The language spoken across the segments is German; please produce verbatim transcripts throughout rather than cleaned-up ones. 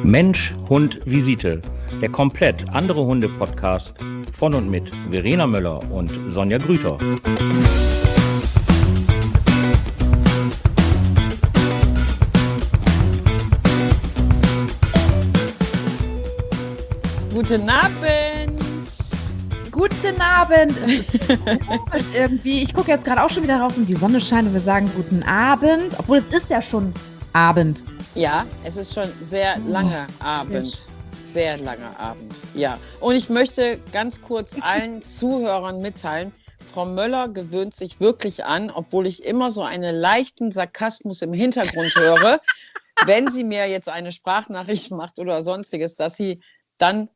Mensch, Hund, Visite. Der komplett andere Hunde-Podcast von und mit Verena Möller und Sonja Grüter. Guten Abend. Guten Abend. Komisch irgendwie. Ich gucke jetzt gerade auch schon wieder raus und die Sonne scheint und wir sagen guten Abend. Obwohl es ist ja schon Abend. Ja, es ist schon sehr langer oh, Abend. Sehr langer Abend, ja. Und ich möchte ganz kurz allen Zuhörern mitteilen, Frau Möller gewöhnt sich wirklich an, obwohl ich immer so einen leichten Sarkasmus im Hintergrund höre, wenn sie mir jetzt eine Sprachnachricht macht oder sonstiges, dass sie dann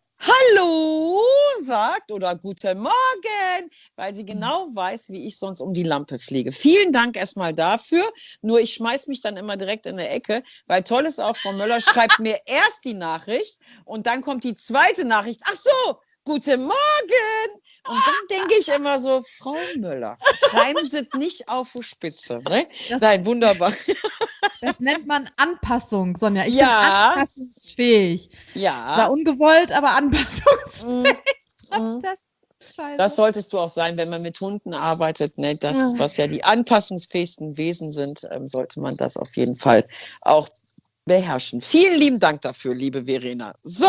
Hallo sagt oder Guten Morgen, weil sie genau weiß, wie ich sonst um die Lampe fliege. Vielen Dank erstmal dafür. Nur ich schmeiß mich dann immer direkt in der Ecke, weil toll ist auch, Frau Möller schreibt mir erst die Nachricht und dann kommt die zweite Nachricht. Ach so, Guten Morgen. Und dann denke ich immer so, Frau Möller, treiben Sie nicht auf die Spitze. Ne? Nein, wunderbar. Das nennt man Anpassung, Sonja. Ich ja. bin anpassungsfähig. Ja. Zwar ungewollt, aber anpassungsfähig. Mm. Was ist das? Scheiße. Das solltest du auch sein, wenn man mit Hunden arbeitet. Ne? Das, was ja die anpassungsfähigsten Wesen sind, ähm, sollte man das auf jeden Fall auch beherrschen. Vielen lieben Dank dafür, liebe Verena. So,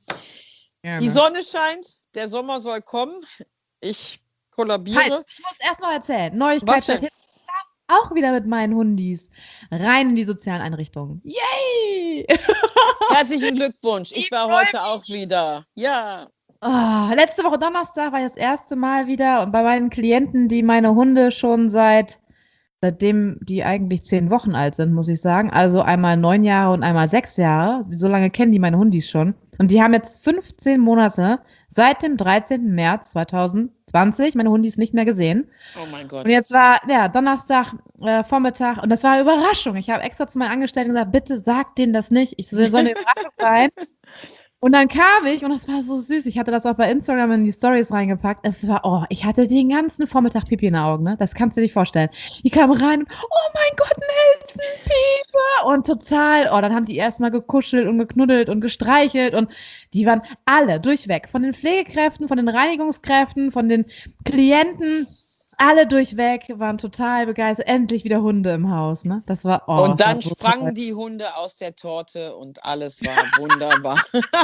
Gerne. Die Sonne scheint, der Sommer soll kommen. Ich kollabiere. Halt, ich muss erst noch erzählen. Neuigkeit der auch wieder mit meinen Hundis rein in die sozialen Einrichtungen. Yay! Herzlichen Glückwunsch. Ich, ich war heute mich. auch wieder. Ja. Oh, letzte Woche Donnerstag war ich das erste Mal wieder bei meinen Klienten, die meine Hunde schon seit, seitdem die eigentlich zehn Wochen alt sind, muss ich sagen. Also einmal neun Jahre und einmal sechs Jahre. So lange kennen die meine Hundis schon. Und die haben jetzt fünfzehn Monate seit dem dreizehnten März zweitausendzwanzig meine Hundis nicht mehr gesehen. Oh mein Gott. Und jetzt war ja Donnerstag äh, Vormittag und das war eine Überraschung. Ich habe extra zu meinen Angestellten gesagt, bitte sag denen das nicht. Ich soll eine Überraschung sein. Und dann kam ich und das war so süß. Ich hatte das auch bei Instagram in die Stories reingepackt. Es war, oh, ich hatte den ganzen Vormittag Pipi in den Augen, ne? Das kannst du dir nicht vorstellen. Die kamen rein, oh mein Gott, Nelson, Pipi. Und total, oh, dann haben die erstmal gekuschelt und geknuddelt und gestreichelt und die waren alle durchweg. Von den Pflegekräften, von den Reinigungskräften, von den Klienten. Alle durchweg waren total begeistert. Endlich wieder Hunde im Haus, ne? Das war, oh. Und dann so sprangen toll. Die Hunde aus der Torte und alles war wunderbar.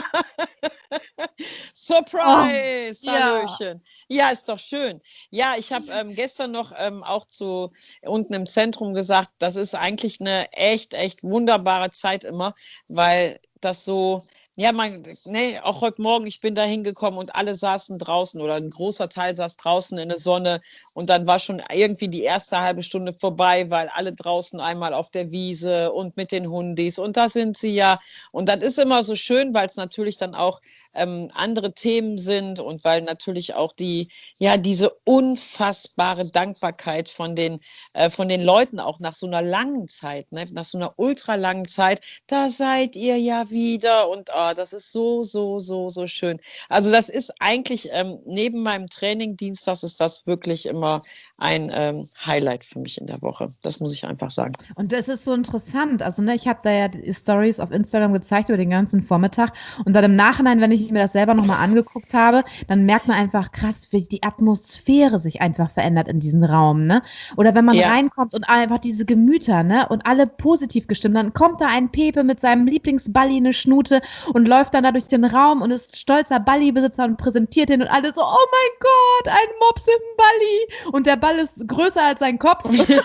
Surprise! Oh, Hallöchen. Ja. ja, ist doch schön. Ja, ich habe ähm, gestern noch ähm, auch zu unten im Zentrum gesagt, das ist eigentlich eine echt, echt wunderbare Zeit immer, weil das so... Ja, mein, ne, auch heute Morgen, ich bin da hingekommen und alle saßen draußen oder ein großer Teil saß draußen in der Sonne und dann war schon irgendwie die erste halbe Stunde vorbei, weil alle draußen einmal auf der Wiese und mit den Hundis und da sind sie ja und das ist immer so schön, weil es natürlich dann auch ähm, andere Themen sind und weil natürlich auch die, ja, diese unfassbare Dankbarkeit von den, äh, von den Leuten auch nach so einer langen Zeit, ne, nach so einer ultra langen Zeit, da seid ihr ja wieder und oh, das ist so, so, so, so schön. Also das ist eigentlich, ähm, neben meinem Training Dienstags ist das wirklich immer ein ähm, Highlight für mich in der Woche. Das muss ich einfach sagen. Und das ist so interessant. Also ne, ich habe da ja die Stories auf Instagram gezeigt über den ganzen Vormittag und dann im Nachhinein, wenn ich mir das selber nochmal angeguckt habe, dann merkt man einfach krass, wie die Atmosphäre sich einfach verändert in diesem Raum, ne? Oder wenn man Ja. reinkommt und einfach diese Gemüter, ne? Und alle positiv gestimmt, dann kommt da ein Pepe mit seinem Lieblingsballi in eine Schnute und läuft dann da durch den Raum und ist stolzer Balli-Besitzer und präsentiert ihn und alle so, oh mein Gott, ein Mops im Balli. Und der Ball ist größer als sein Kopf.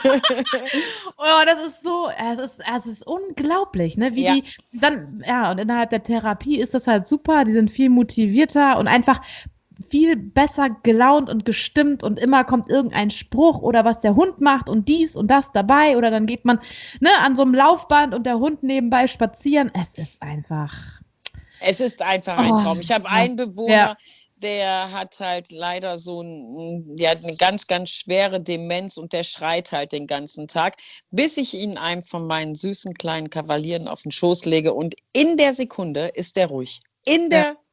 Oh, das ist so, es ist, es ist unglaublich, ne? Wie Ja. die dann, ja, und innerhalb der Therapie ist das halt super, die sind viel motivierter und einfach viel besser gelaunt und gestimmt und immer kommt irgendein Spruch oder was der Hund macht und dies und das dabei oder dann geht man ne, an so einem Laufband und der Hund nebenbei spazieren. Es ist einfach... Es ist einfach ein Oh, Traum. Ich habe ja. einen Bewohner, Ja. der hat halt leider so ein, der hat eine ganz, ganz schwere Demenz und der schreit halt den ganzen Tag, bis ich ihn einem von meinen süßen kleinen Kavalieren auf den Schoß lege und in der Sekunde ist der ruhig. In der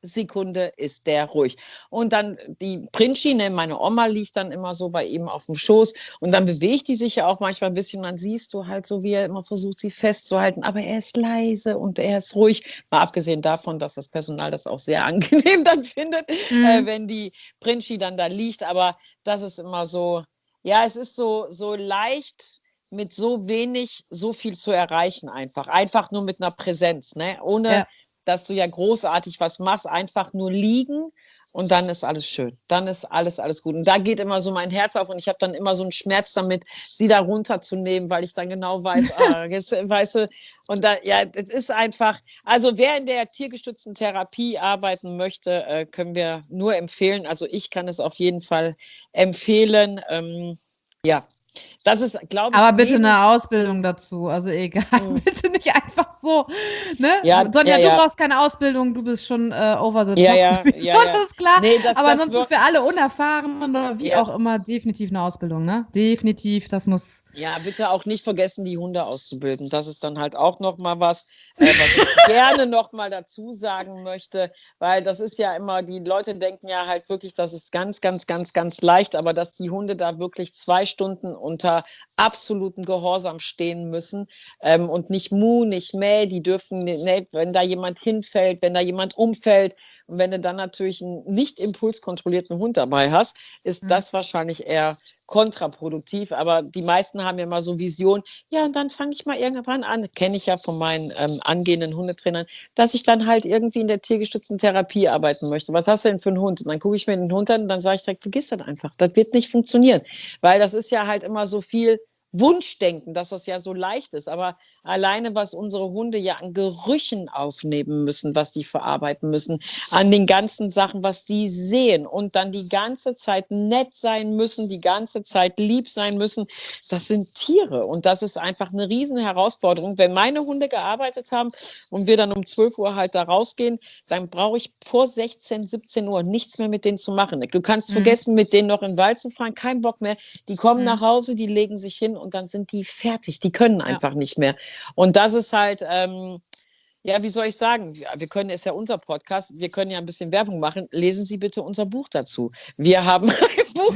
Sekunde ist der ruhig. Und dann die Princi, ne, meine Oma liegt dann immer so bei ihm auf dem Schoß und dann bewegt die sich ja auch manchmal ein bisschen und dann siehst du halt so, wie er immer versucht, sie festzuhalten, aber er ist leise und er ist ruhig. Mal abgesehen davon, dass das Personal das auch sehr angenehm dann findet, mhm. äh, wenn die Princi dann da liegt, aber das ist immer so, ja, es ist so, so leicht mit so wenig so viel zu erreichen einfach. Einfach nur mit einer Präsenz, ne? Ohne ja. dass du ja großartig was machst, einfach nur liegen und dann ist alles schön. Dann ist alles, alles gut. Und da geht immer so mein Herz auf und ich habe dann immer so einen Schmerz damit, sie da runterzunehmen, weil ich dann genau weiß, ah, jetzt, weißt du, und da, ja, das ist einfach, also wer in der tiergestützten Therapie arbeiten möchte, äh, können wir nur empfehlen. Also ich kann es auf jeden Fall empfehlen. Ähm, ja. Das ist, glaube ich. Aber bitte eine Ausbildung dazu. Also egal, mhm. bitte nicht einfach so. Ne? Ja, Sonja, ja, du ja. brauchst keine Ausbildung, du bist schon äh, over the top. Ja, ja, ja, ja. Das ist klar. Nee, das, aber das ansonsten wird... für alle Unerfahrenen oder wie ja. auch immer, definitiv eine Ausbildung. Ne? Definitiv, das muss. Ja, bitte auch nicht vergessen, die Hunde auszubilden. Das ist dann halt auch noch mal was, äh, was ich gerne noch mal dazu sagen möchte, weil das ist ja immer, die Leute denken ja halt wirklich, das ist ganz, ganz, ganz, ganz leicht, aber dass die Hunde da wirklich zwei Stunden unter absoluten Gehorsam stehen müssen ähm, und nicht Mu, nicht Mäh, die dürfen, ne, wenn da jemand hinfällt, wenn da jemand umfällt und wenn du dann natürlich einen nicht impulskontrollierten Hund dabei hast, ist mhm. das wahrscheinlich eher kontraproduktiv, aber die meisten haben ja mal so Visionen, ja, und dann fange ich mal irgendwann an, kenne ich ja von meinen ähm, angehenden Hundetrainern, dass ich dann halt irgendwie in der tiergestützten Therapie arbeiten möchte. Was hast du denn für einen Hund? Und dann gucke ich mir den Hund an und dann sage ich direkt, vergiss das einfach, das wird nicht funktionieren, weil das ist ja halt immer so viel Wunschdenken, dass das ja so leicht ist, aber alleine, was unsere Hunde ja an Gerüchen aufnehmen müssen, was die verarbeiten müssen, an den ganzen Sachen, was die sehen und dann die ganze Zeit nett sein müssen, die ganze Zeit lieb sein müssen, das sind Tiere und das ist einfach eine riesen Herausforderung. Wenn meine Hunde gearbeitet haben und wir dann um zwölf Uhr halt da rausgehen, dann brauche ich vor sechzehn, siebzehn Uhr nichts mehr mit denen zu machen. Du kannst mhm. vergessen, mit denen noch in den Wald zu fahren, kein Bock mehr. Die kommen mhm. nach Hause, die legen sich hin und dann sind die fertig. Die können einfach ja. nicht mehr. Und das ist halt, ähm, ja, wie soll ich sagen? Wir, wir können, ist ja unser Podcast, wir können ja ein bisschen Werbung machen. Lesen Sie bitte unser Buch dazu. Wir haben ein Buch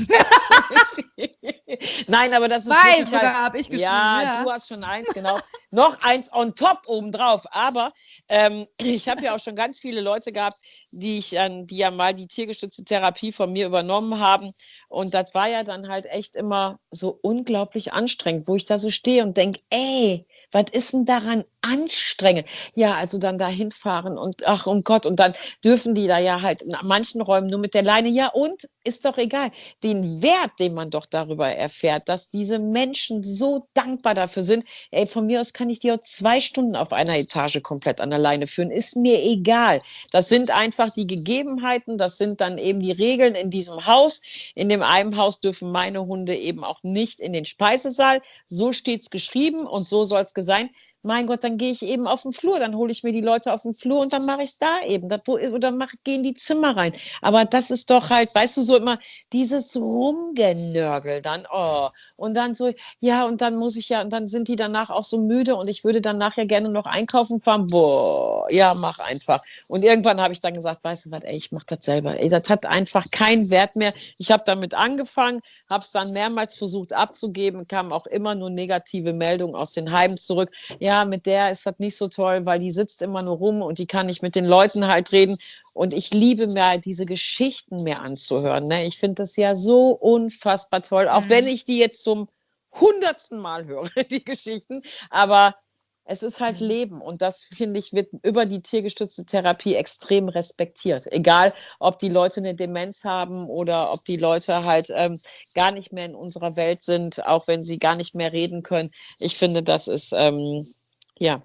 dazu. Nein, aber das ist Zwei wirklich sogar halt, habe ich geschrieben. Ja, ja, du hast schon eins, genau. Noch eins on top obendrauf. Aber ähm, ich habe ja auch schon ganz viele Leute gehabt, die ich, äh, die ja mal die tiergestützte Therapie von mir übernommen haben. Und das war ja dann halt echt immer so unglaublich anstrengend, wo ich da so stehe und denke, ey, was ist denn daran anstrengend? Ja, also dann da hinfahren und ach um Gott, und dann dürfen die da ja halt in manchen Räumen nur mit der Leine. Ja, und ist doch egal. Den Wert, den man doch darüber erfährt, dass diese Menschen so dankbar dafür sind. Ey, von mir aus kann ich die auch zwei Stunden auf einer Etage komplett an der Leine führen. Ist mir egal. Das sind einfach die Gegebenheiten, das sind dann eben die Regeln in diesem Haus. In dem einen Haus dürfen meine Hunde eben auch nicht in den Speisesaal. So steht's geschrieben und so soll es sein. Mein Gott, dann gehe ich eben auf den Flur, dann hole ich mir die Leute auf den Flur und dann mache ich es da eben. Das, wo ist, oder mach, gehe in die Zimmer rein. Aber das ist doch halt, weißt du, so immer dieses Rumgenörgel dann, oh. Und dann so, ja, und dann muss ich ja, und dann sind die danach auch so müde und ich würde dann nachher gerne noch einkaufen fahren. Boah, ja, mach einfach. Und irgendwann habe ich dann gesagt, weißt du was, ey, ich mache das selber. Ey, das hat einfach keinen Wert mehr. Ich habe damit angefangen, habe es dann mehrmals versucht abzugeben, kamen auch immer nur negative Meldungen aus den Heimen zurück. Ja, mit der ist das nicht so toll, weil die sitzt immer nur rum und die kann nicht mit den Leuten halt reden. Und ich liebe mir diese Geschichten mehr anzuhören. Ne? Ich finde das ja so unfassbar toll, auch mhm. wenn ich die jetzt zum hundertsten Mal höre, die Geschichten. Aber es ist halt mhm. Leben und das, finde ich, wird über die tiergestützte Therapie extrem respektiert. Egal, ob die Leute eine Demenz haben oder ob die Leute halt ähm, gar nicht mehr in unserer Welt sind, auch wenn sie gar nicht mehr reden können. Ich finde, das ist, ähm, ja,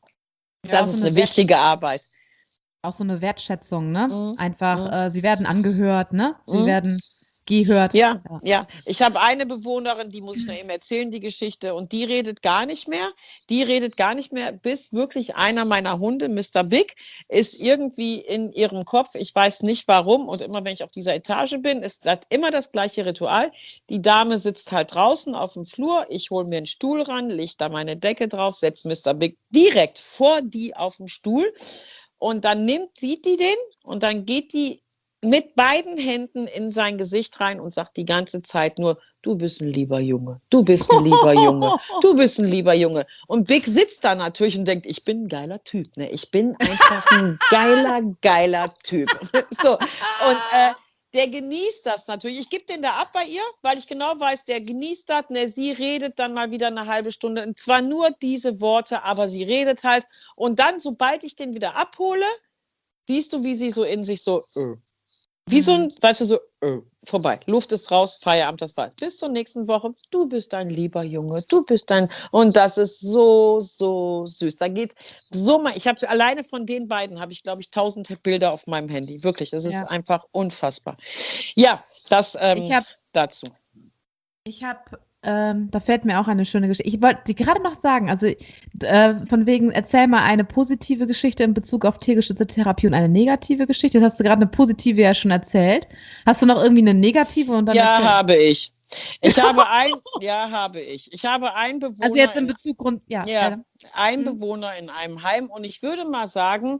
ja, das ist so eine, eine wichtige Arbeit. Auch so eine Wertschätzung, ne? Mhm. Einfach, mhm. äh, sie werden angehört, ne? Sie mhm. werden gehört. Ja, ja, ja. Ich habe eine Bewohnerin, die muss ich noch eben erzählen, die Geschichte, und die redet gar nicht mehr. Die redet gar nicht mehr, bis wirklich einer meiner Hunde, Mister Big, ist irgendwie in ihrem Kopf, ich weiß nicht warum, und immer wenn ich auf dieser Etage bin, ist das immer das gleiche Ritual. Die Dame sitzt halt draußen auf dem Flur, ich hole mir einen Stuhl ran, lege da meine Decke drauf, setze Mister Big direkt vor die auf den Stuhl. Und dann nimmt, sieht die den und dann geht die mit beiden Händen in sein Gesicht rein und sagt die ganze Zeit nur, du bist ein lieber Junge, du bist ein lieber Junge, du bist ein lieber Junge. Und Big sitzt da natürlich und denkt, ich bin ein geiler Typ, ne? Ich bin einfach ein geiler, geiler Typ. So, und äh, der genießt das natürlich. Ich gebe den da ab bei ihr, weil ich genau weiß, der genießt das. Ne? Sie redet dann mal wieder eine halbe Stunde. Und zwar nur diese Worte, aber sie redet halt. Und dann, sobald ich den wieder abhole, siehst du, wie sie so in sich so... Äh, Wie so ein, weißt du, so, äh, vorbei. Luft ist raus, Feierabend, das war's. Bis zur nächsten Woche. Du bist ein lieber Junge, du bist ein, und das ist so, so süß. Da geht so mal, ich habe alleine von den beiden, habe ich, glaube ich, tausend Bilder auf meinem Handy. Wirklich, das ist Ja. einfach unfassbar. Ja, das ähm, Ich hab- dazu. Ich habe, ähm, da fällt mir auch eine schöne Geschichte. Ich wollte die gerade noch sagen, also äh, von wegen, erzähl mal eine positive Geschichte in Bezug auf tiergestützte Therapie und eine negative Geschichte. Jetzt hast du gerade eine positive ja schon erzählt. Hast du noch irgendwie eine negative? Und dann Ja, erzähl. habe ich. Ich habe ein, ja, habe ich. Ich habe einen Bewohner. Also jetzt in in- Bezug, Grund, ja. Ja, äh, ein Mhm. Bewohner in einem Heim und ich würde mal sagen,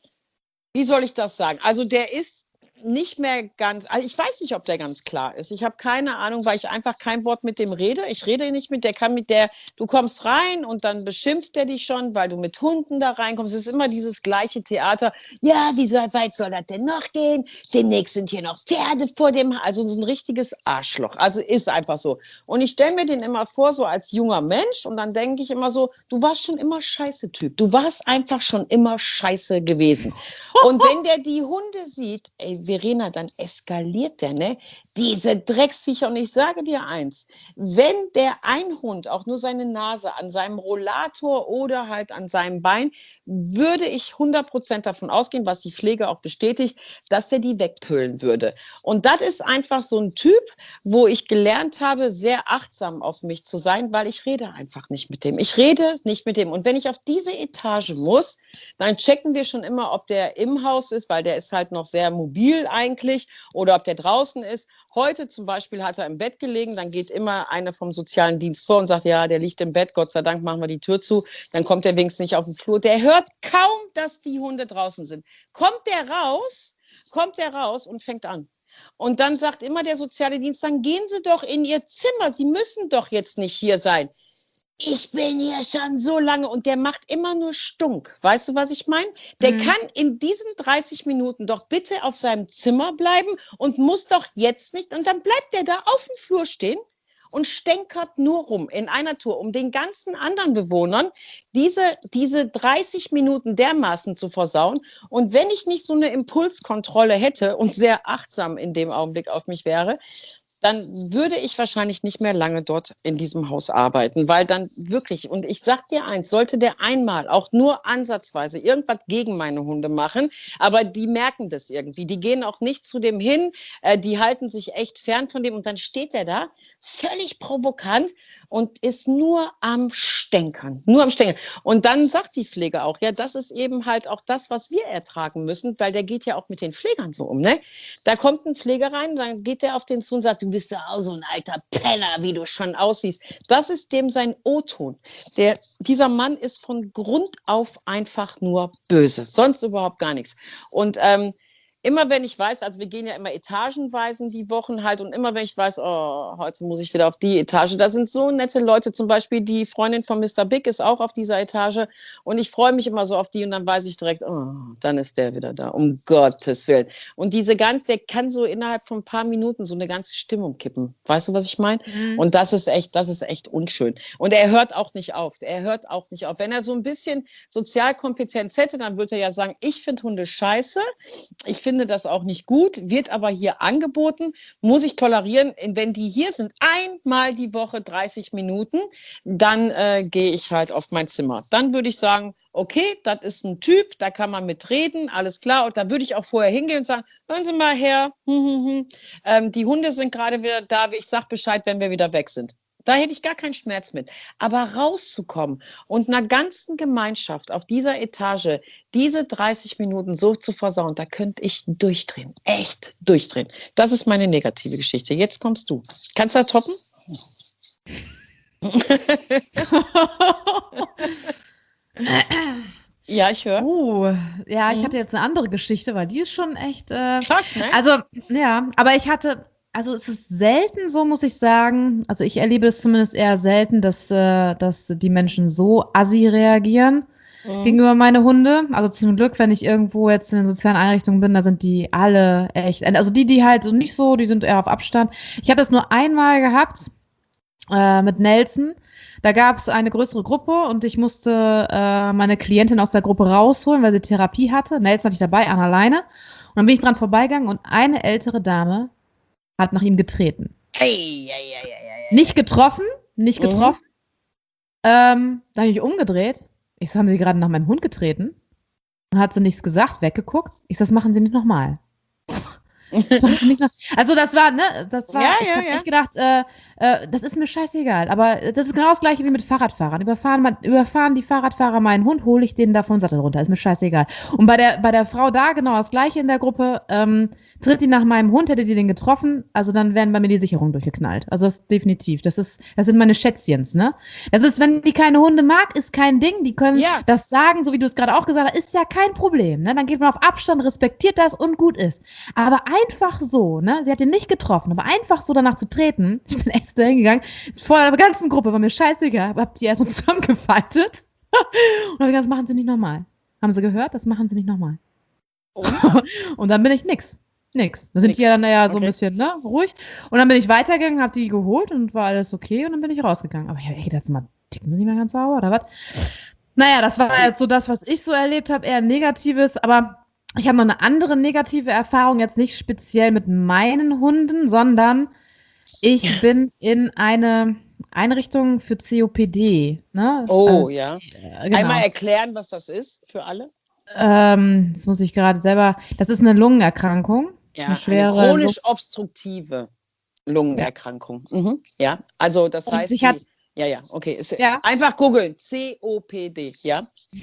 wie soll ich das sagen? Also der ist nicht mehr ganz, also ich weiß nicht, ob der ganz klar ist. Ich habe keine Ahnung, weil ich einfach kein Wort mit dem rede. Ich rede nicht mit der, kann mit der, du kommst rein und dann beschimpft der dich schon, weil du mit Hunden da reinkommst. Es ist immer dieses gleiche Theater. Ja, wie soll, weit soll das denn noch gehen? Demnächst sind hier noch Pferde vor dem, also so ein richtiges Arschloch. Also ist einfach so. Und ich stelle mir den immer vor, so als junger Mensch und dann denke ich immer so, du warst schon immer scheiße Typ. Du warst einfach schon immer scheiße gewesen. Und wenn der die Hunde sieht, ey, Verena, dann eskaliert der, ne? Diese Drecksviecher. Und ich sage dir eins, wenn der ein Hund auch nur seine Nase an seinem Rollator oder halt an seinem Bein, würde ich hundert Prozent davon ausgehen, was die Pflege auch bestätigt, dass der die wegpölen würde. Und das ist einfach so ein Typ, wo ich gelernt habe, sehr achtsam auf mich zu sein, weil ich rede einfach nicht mit dem. Ich rede nicht mit dem. Und wenn ich auf diese Etage muss, dann checken wir schon immer, ob der im Haus ist, weil der ist halt noch sehr mobil eigentlich, oder ob der draußen ist. Heute zum Beispiel hat er im Bett gelegen, dann geht immer einer vom sozialen Dienst vor und sagt, ja, der liegt im Bett, Gott sei Dank machen wir die Tür zu, dann kommt er wenigstens nicht auf den Flur. Der hört kaum, dass die Hunde draußen sind. Kommt der raus, kommt der raus und fängt an. Und dann sagt immer der soziale Dienst, dann gehen Sie doch in Ihr Zimmer, Sie müssen doch jetzt nicht hier sein. Ich bin hier schon so lange und der macht immer nur Stunk. Weißt du, was ich meine? Der Mhm. kann in diesen dreißig Minuten doch bitte auf seinem Zimmer bleiben und muss doch jetzt nicht. Und dann bleibt der da auf dem Flur stehen und stänkert nur rum in einer Tour, um den ganzen anderen Bewohnern diese, diese dreißig Minuten dermaßen zu versauen. Und wenn ich nicht so eine Impulskontrolle hätte und sehr achtsam in dem Augenblick auf mich wäre, dann würde ich wahrscheinlich nicht mehr lange dort in diesem Haus arbeiten, weil dann wirklich, und ich sag dir eins, sollte der einmal auch nur ansatzweise irgendwas gegen meine Hunde machen, aber die merken das irgendwie, die gehen auch nicht zu dem hin, äh, die halten sich echt fern von dem und dann steht er da, völlig provokant und ist nur am Stänkern, nur am Stänkern. Und dann sagt die Pflege auch, ja, das ist eben halt auch das, was wir ertragen müssen, weil der geht ja auch mit den Pflegern so um, ne? Da kommt ein Pfleger rein, dann geht der auf den zu und sagt, du bist ja auch so ein alter Penner, wie du schon aussiehst. Das ist dem sein O-Ton. Der, dieser Mann ist von Grund auf einfach nur böse, sonst überhaupt gar nichts. Und ähm, immer wenn ich weiß, also wir gehen ja immer etagenweise die Wochen halt und immer wenn ich weiß, oh, heute muss ich wieder auf die Etage, da sind so nette Leute, zum Beispiel die Freundin von Mister Big ist auch auf dieser Etage und ich freue mich immer so auf die und dann weiß ich direkt, oh, dann ist der wieder da, um Gottes Willen. Und diese ganz, der kann so innerhalb von ein paar Minuten so eine ganze Stimmung kippen. Weißt du, was ich meine? Mhm. Und das ist echt, das ist echt unschön. Und er hört auch nicht auf, er hört auch nicht auf. Wenn er so ein bisschen Sozialkompetenz hätte, dann würde er ja sagen, ich finde Hunde scheiße, ich finde das auch nicht gut, wird aber hier angeboten, muss ich tolerieren. Wenn die hier sind, einmal die Woche dreißig Minuten, dann äh, gehe ich halt auf mein Zimmer. Dann würde ich sagen, okay, das ist ein Typ, da kann man mitreden, alles klar. Und da würde ich auch vorher hingehen und sagen, hören Sie mal her, hm, hm, hm. Ähm, die Hunde sind gerade wieder da, ich sage Bescheid, wenn wir wieder weg sind. Da hätte ich gar keinen Schmerz mit. Aber rauszukommen und einer ganzen Gemeinschaft auf dieser Etage diese dreißig Minuten so zu versauen, da könnte ich durchdrehen. Echt durchdrehen. Das ist meine negative Geschichte. Jetzt kommst du. Kannst du das toppen? Ja, ich höre. Uh, ja, ich Mhm. hatte jetzt eine andere Geschichte, weil die ist schon echt. Äh, Krass, ne? also, ja, aber ich hatte, also es ist selten so, muss ich sagen. Also ich erlebe es zumindest eher selten, dass, äh, dass die Menschen so assi reagieren Mhm. gegenüber meine Hunde. Also zum Glück, wenn ich irgendwo jetzt in den sozialen Einrichtungen bin, da sind die alle echt. Also die, die halt so nicht so, die sind eher auf Abstand. Ich hatte es nur einmal gehabt äh, mit Nelson. Da gab es eine größere Gruppe und ich musste äh, meine Klientin aus der Gruppe rausholen, weil sie Therapie hatte. Nelson hatte ich dabei, Anna alleine. Und dann bin ich dran vorbeigegangen und eine ältere Dame hat nach ihm getreten. Ei, ei, ei, ei, ei. Nicht getroffen, nicht Mhm. getroffen. Ähm, da habe ich mich umgedreht. Ich so, haben Sie gerade nach meinem Hund getreten? Dann hat sie nichts gesagt, weggeguckt. Ich so, das machen Sie nicht nochmal. Das machen Sie nicht noch. Also das war, ne, das war, Ja, ich ja, habe ja. echt gedacht, äh, äh, das ist mir scheißegal. Aber das ist genau das gleiche wie mit Fahrradfahrern. Überfahren, man, überfahren die Fahrradfahrer meinen Hund, hole ich den da vom Sattel runter. Ist mir scheißegal. Und bei der, bei der Frau da genau das gleiche in der Gruppe. Ähm, tritt die nach meinem Hund, hätte die den getroffen, also dann wären bei mir die Sicherungen durchgeknallt. Also das ist definitiv. Das ist, das sind meine Schätzchens, ne? Das ist, wenn die keine Hunde mag, ist kein Ding. Die können Ja. das sagen, so wie du es gerade auch gesagt hast, ist ja kein Problem, ne? Dann geht man auf Abstand, respektiert das und gut ist. Aber einfach so, ne? Sie hat ihn nicht getroffen, aber einfach so danach zu treten, ich bin echt da hingegangen, vor der ganzen Gruppe, war mir scheißegal, hab die erstmal zusammengefaltet und hab gesagt, das machen sie nicht nochmal. Haben sie gehört? Das machen sie nicht nochmal. Und? Und dann bin ich nix. Nix. Da sind Nix. die ja dann ja so Okay. ein bisschen, ne, ruhig. Und dann bin ich weitergegangen, hab die geholt und war alles okay und dann bin ich rausgegangen. Aber ich hab echt gedacht, mal, ticken sie nicht mehr ganz sauer oder was? Naja, das war jetzt so das, was ich so erlebt habe, eher Negatives, aber ich habe noch eine andere negative Erfahrung, jetzt nicht speziell mit meinen Hunden, sondern ich bin in eine Einrichtung für C O P D. Ne? Oh, Also, ja. äh, genau. Einmal erklären, was das ist für alle. Ähm, das muss ich gerade selber. Das ist eine Lungenerkrankung. Ja, eine eine schwere chronisch obstruktive Lungenerkrankung. Mhm. Ja, also das Und heißt, sich hat- die, ja, ja, okay. Ist, Ja. Einfach googeln, C O P D, ja.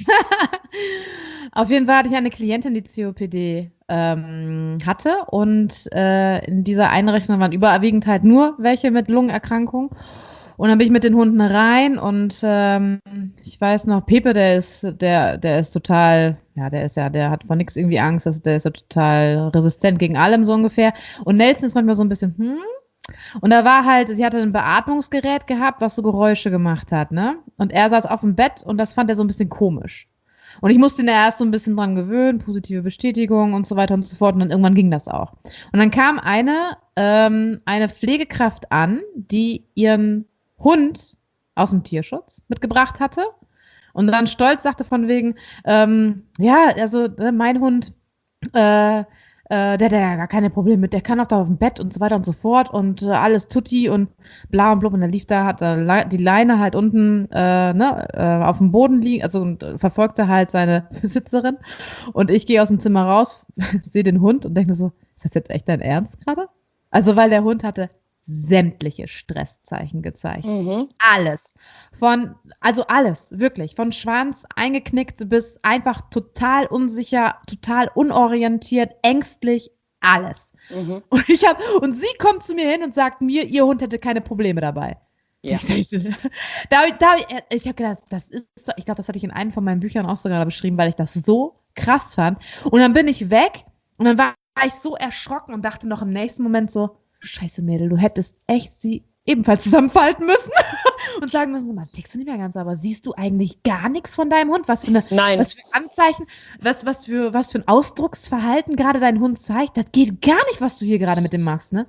Auf jeden Fall hatte ich eine Klientin, die C O P D ähm, hatte und äh, in dieser Einrichtung waren überwiegend halt nur welche mit Lungenerkrankung. Und dann bin ich mit den Hunden rein und ähm, ich weiß noch, Pepe, der ist, der, der ist total, ja, der ist ja, der hat vor nichts irgendwie Angst, also der ist ja total resistent gegen allem so ungefähr. Und Nelson ist manchmal so ein bisschen, hm. Und da war halt, sie hatte ein Beatmungsgerät gehabt, was so Geräusche gemacht hat, ne? Und er saß auf dem Bett und das fand er so ein bisschen komisch. Und ich musste ihn ja erst so ein bisschen dran gewöhnen, positive Bestätigung und so weiter und so fort. Und dann irgendwann ging das auch. Und dann kam eine, ähm, eine Pflegekraft an, die ihren Hund aus dem Tierschutz mitgebracht hatte. Und dann stolz sagte von wegen, ähm, ja, also äh, mein Hund, äh, äh, der hat ja gar keine Probleme mit, der kann auch da auf dem Bett und so weiter und so fort und äh, alles tutti und bla und blub. Und dann lief da, hat er die Leine halt unten äh, ne, äh, auf dem Boden liegen, also und, äh, verfolgte halt seine Besitzerin. Und ich gehe aus dem Zimmer raus, sehe den Hund und denke so, ist das jetzt echt dein Ernst gerade? Also weil der Hund hatte sämtliche Stresszeichen gezeigt. Mhm. Alles. Von, also alles, wirklich. Von Schwanz eingeknickt bis einfach total unsicher, total unorientiert, ängstlich, alles. Mhm. Und ich habe, und sie kommt zu mir hin und sagt mir, ihr Hund hätte keine Probleme dabei. Ja. Ich, sag, da, hab ich- da, hab ich ich habe gedacht, das ist, so- ich glaube, das hatte ich in einem von meinen Büchern auch sogar beschrieben, weil ich das so krass fand. Und dann bin ich weg und dann war ich so erschrocken und dachte noch im nächsten Moment so, Scheiße, Mädel, du hättest echt sie ebenfalls zusammenfalten müssen und sagen müssen, man, tickst du nicht mehr ganz, aber siehst du eigentlich gar nichts von deinem Hund? Was für eine, Nein. was für Anzeichen, was, was für, was für ein Ausdrucksverhalten gerade dein Hund zeigt? Das geht gar nicht, was du hier gerade mit dem machst, ne?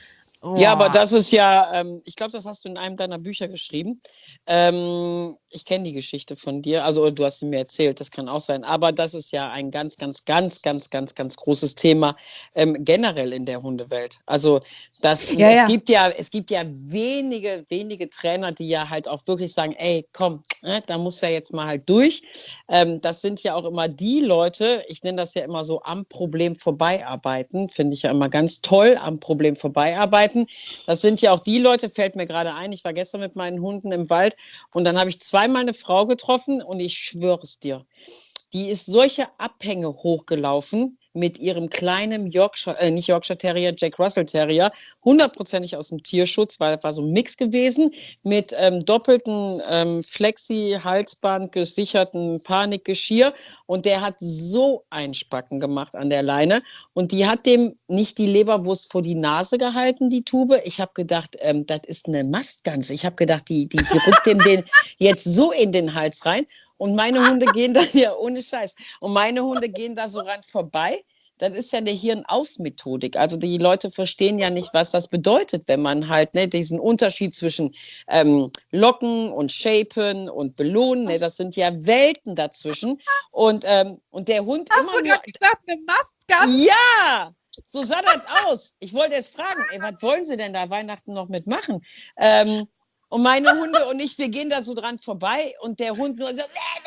Ja, Boah. aber das ist ja, ähm, ich glaube, das hast du in einem deiner Bücher geschrieben. Ähm, ich kenne die Geschichte von dir, also du hast sie mir erzählt, das kann auch sein. Aber das ist ja ein ganz, ganz, ganz, ganz, ganz, ganz großes Thema ähm, generell in der Hundewelt. Also das, Ja, es ja. gibt ja, es gibt ja wenige, wenige Trainer, die ja halt auch wirklich sagen, ey, komm, äh, da muss ja jetzt mal halt durch. Ähm, das sind ja auch immer die Leute, ich nenne das ja immer so am Problem vorbeiarbeiten, finde ich ja immer ganz toll, am Problem vorbeiarbeiten. Das sind ja auch die Leute, fällt mir gerade ein, ich war gestern mit meinen Hunden im Wald und dann habe ich zweimal eine Frau getroffen und ich schwöre es dir, die ist solche Abhänge hochgelaufen mit ihrem kleinen Yorkshire, äh, nicht Yorkshire Terrier, Jack Russell Terrier, hundertprozentig aus dem Tierschutz, weil es war so ein Mix gewesen, mit ähm, doppelten ähm, Flexi-Halsband gesicherten Panikgeschirr und der hat so einen Spacken gemacht an der Leine und die hat dem nicht die Leberwurst vor die Nase gehalten, die Tube. Ich habe gedacht, ähm, das ist eine Mastgans. Ich habe gedacht, die, die, die rückt dem den jetzt so in den Hals rein. Und meine Hunde gehen da, ja, ohne Scheiß. Und meine Hunde gehen da so ran vorbei. Das ist ja eine Hirnaus-Methodik. Also die Leute verstehen ja nicht, was das bedeutet, wenn man halt ne, diesen Unterschied zwischen ähm, Locken und Shapen und Belohnen, ne, das sind ja Welten dazwischen. Und, ähm, und der Hund Hast immer du nur... gerade gesagt, eine Mastgans? Ja! So sah das aus. Ich wollte jetzt fragen, ey, was wollen Sie denn da Weihnachten noch mitmachen? Ähm, und meine Hunde und ich, wir gehen da so dran vorbei und der Hund nur so,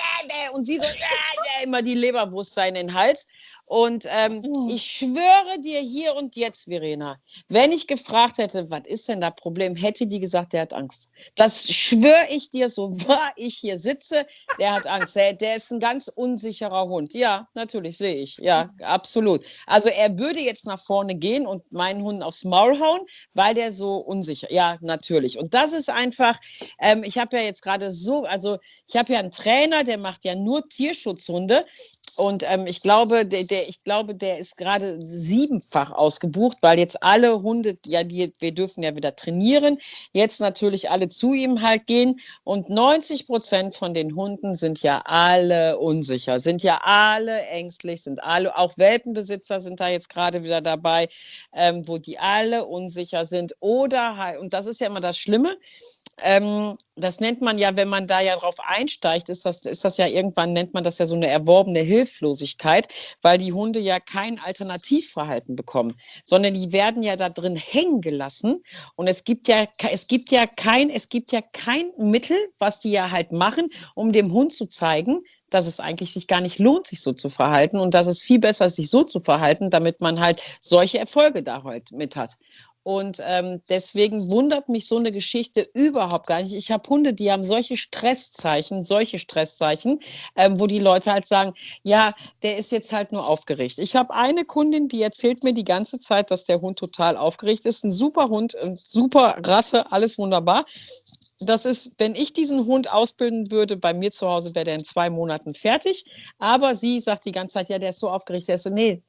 und sie so, immer die Leberwurst in den Hals. Und ähm, ich schwöre dir hier und jetzt, Verena, wenn ich gefragt hätte, was ist denn das Problem, hätte die gesagt, der hat Angst. Das schwöre ich dir, so wahr ich hier sitze, der hat Angst. Der, der ist ein ganz unsicherer Hund. Ja, natürlich, sehe ich. Ja, absolut. Also er würde jetzt nach vorne gehen und meinen Hund aufs Maul hauen, weil der so unsicher. Ja, natürlich. Und das ist einfach, ähm, ich habe ja jetzt gerade so, also ich habe ja einen Trainer, der macht ja nur Tierschutzhunde. Und ähm, ich glaube, der, der, ich glaube, der ist gerade siebenfach ausgebucht, weil jetzt alle Hunde, ja, die, wir dürfen ja wieder trainieren, jetzt natürlich alle zu ihm halt gehen. Und neunzig Prozent von den Hunden sind ja alle unsicher, sind ja alle ängstlich, sind alle, auch Welpenbesitzer sind da jetzt gerade wieder dabei, ähm, wo die alle unsicher sind. Oder halt, und das ist ja immer das Schlimme, Ähm, das nennt man ja, wenn man da ja drauf einsteigt, ist das, ist das ja irgendwann, nennt man das ja so eine erworbene Hilflosigkeit, weil die Hunde ja kein Alternativverhalten bekommen, sondern die werden ja da drin hängen gelassen und es gibt ja, es gibt ja kein, es gibt ja kein Mittel, was die ja halt machen, um dem Hund zu zeigen, dass es eigentlich sich gar nicht lohnt, sich so zu verhalten und dass es viel besser ist, sich so zu verhalten, damit man halt solche Erfolge da heute mit hat. Und ähm, deswegen wundert mich so eine Geschichte überhaupt gar nicht. Ich habe Hunde, die haben solche Stresszeichen, solche Stresszeichen, ähm, wo die Leute halt sagen, ja, der ist jetzt halt nur aufgeregt. Ich habe eine Kundin, die erzählt mir die ganze Zeit, dass der Hund total aufgeregt ist. Ein super Hund, eine super Rasse, alles wunderbar. Das ist, wenn ich diesen Hund ausbilden würde, bei mir zu Hause wäre der in zwei Monaten fertig. Aber sie sagt die ganze Zeit, ja, der ist so aufgeregt. Der ist so, nee,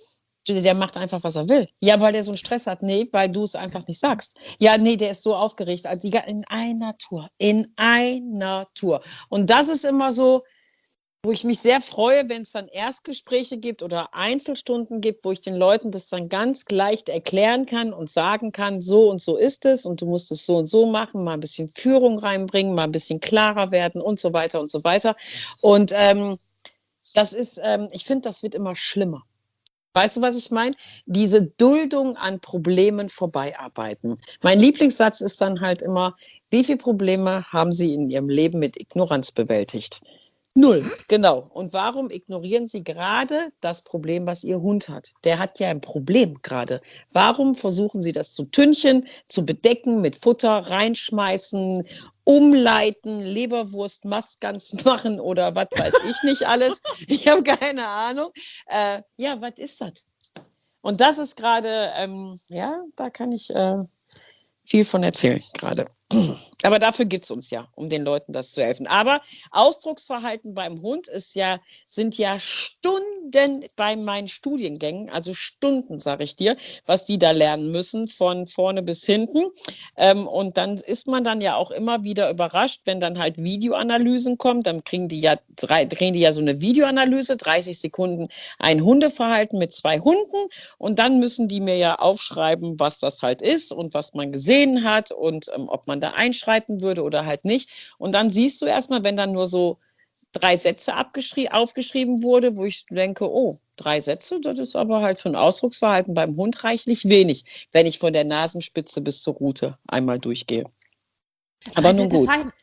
der macht einfach, was er will. Ja, weil der so einen Stress hat. Nee, weil du es einfach nicht sagst. Ja, nee, der ist so aufgeregt. Also die, in einer Tour. In einer Tour. Und das ist immer so, wo ich mich sehr freue, wenn es dann Erstgespräche gibt oder Einzelstunden gibt, wo ich den Leuten das dann ganz leicht erklären kann und sagen kann, so und so ist es und du musst es so und so machen, mal ein bisschen Führung reinbringen, mal ein bisschen klarer werden und so weiter und so weiter. Und ähm, das ist, ähm, ich finde, das wird immer schlimmer. Weißt du, was ich meine? Diese Duldung an Problemen vorbeiarbeiten. Mein Lieblingssatz ist dann halt immer, wie viele Probleme haben Sie in Ihrem Leben mit Ignoranz bewältigt? Null, genau. Und warum ignorieren Sie gerade das Problem, was Ihr Hund hat? Der hat ja ein Problem gerade. Warum versuchen Sie das zu tünchen, zu bedecken, mit Futter reinschmeißen, umleiten, Leberwurst, Mastgans machen oder was weiß ich nicht alles? Ich habe keine Ahnung. Äh, ja, was ist das? Und das ist gerade, ähm, ja, da kann ich äh, viel von erzählen gerade. Aber dafür gibt es uns ja, um den Leuten das zu helfen. Aber Ausdrucksverhalten beim Hund ist ja, sind ja Stunden bei meinen Studiengängen, also Stunden, sage ich dir, was die da lernen müssen, von vorne bis hinten. Ähm, und dann ist man dann ja auch immer wieder überrascht, wenn dann halt Videoanalysen kommen, dann kriegen die ja, drei, kriegen die ja so eine Videoanalyse, dreißig Sekunden ein Hundeverhalten mit zwei Hunden und dann müssen die mir ja aufschreiben, was das halt ist und was man gesehen hat und ähm, ob man da einschreiten würde oder halt nicht. Und dann siehst du erstmal, wenn dann nur so drei Sätze aufgeschrieben wurde, wo ich denke, oh, drei Sätze, das ist aber halt für ein Ausdrucksverhalten beim Hund reichlich wenig, wenn ich von der Nasenspitze bis zur Rute einmal durchgehe. Aber nun gut.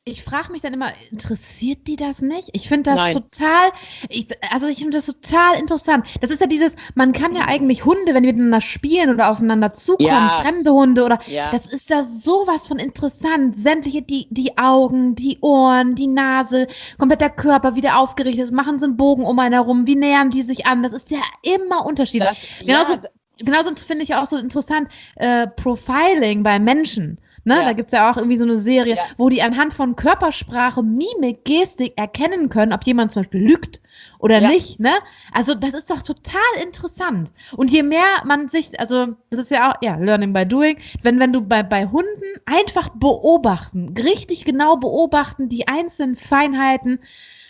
ich frage mich dann immer, interessiert die das nicht? Ich finde das Nein. total, ich, also ich finde das total interessant. Das ist ja dieses, man kann ja eigentlich Hunde, wenn die miteinander spielen oder aufeinander zukommen, Ja. fremde Hunde oder, Ja. das ist ja sowas von interessant. Sämtliche, die, die Augen, die Ohren, die Nase, komplett der Körper, wie der aufgerichtet ist, machen sie einen Bogen um einen herum, wie nähern die sich an? Das ist ja immer unterschiedlich. Das, Genauso, ja, genauso finde ich auch so interessant, äh, Profiling bei Menschen. Ne? Ja. Da gibt es ja auch irgendwie so eine Serie, Ja. wo die anhand von Körpersprache, Mimik, Gestik erkennen können, ob jemand zum Beispiel lügt oder Ja. nicht. Ne? Also das ist doch total interessant. Und je mehr man sich, also das ist ja auch, ja, Learning by Doing, wenn, wenn du bei, bei Hunden einfach beobachten, richtig genau beobachten, die einzelnen Feinheiten,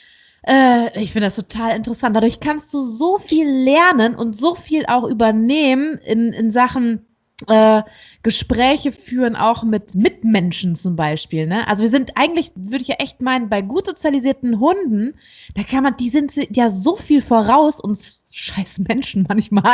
äh, ich finde das total interessant. Dadurch kannst du so viel lernen und so viel auch übernehmen in, in Sachen äh, Gespräche führen, auch mit Mitmenschen zum Beispiel. Ne? Also wir sind eigentlich, würde ich ja echt meinen, bei gut sozialisierten Hunden, da kann man, die sind ja so viel voraus uns scheiß Menschen manchmal.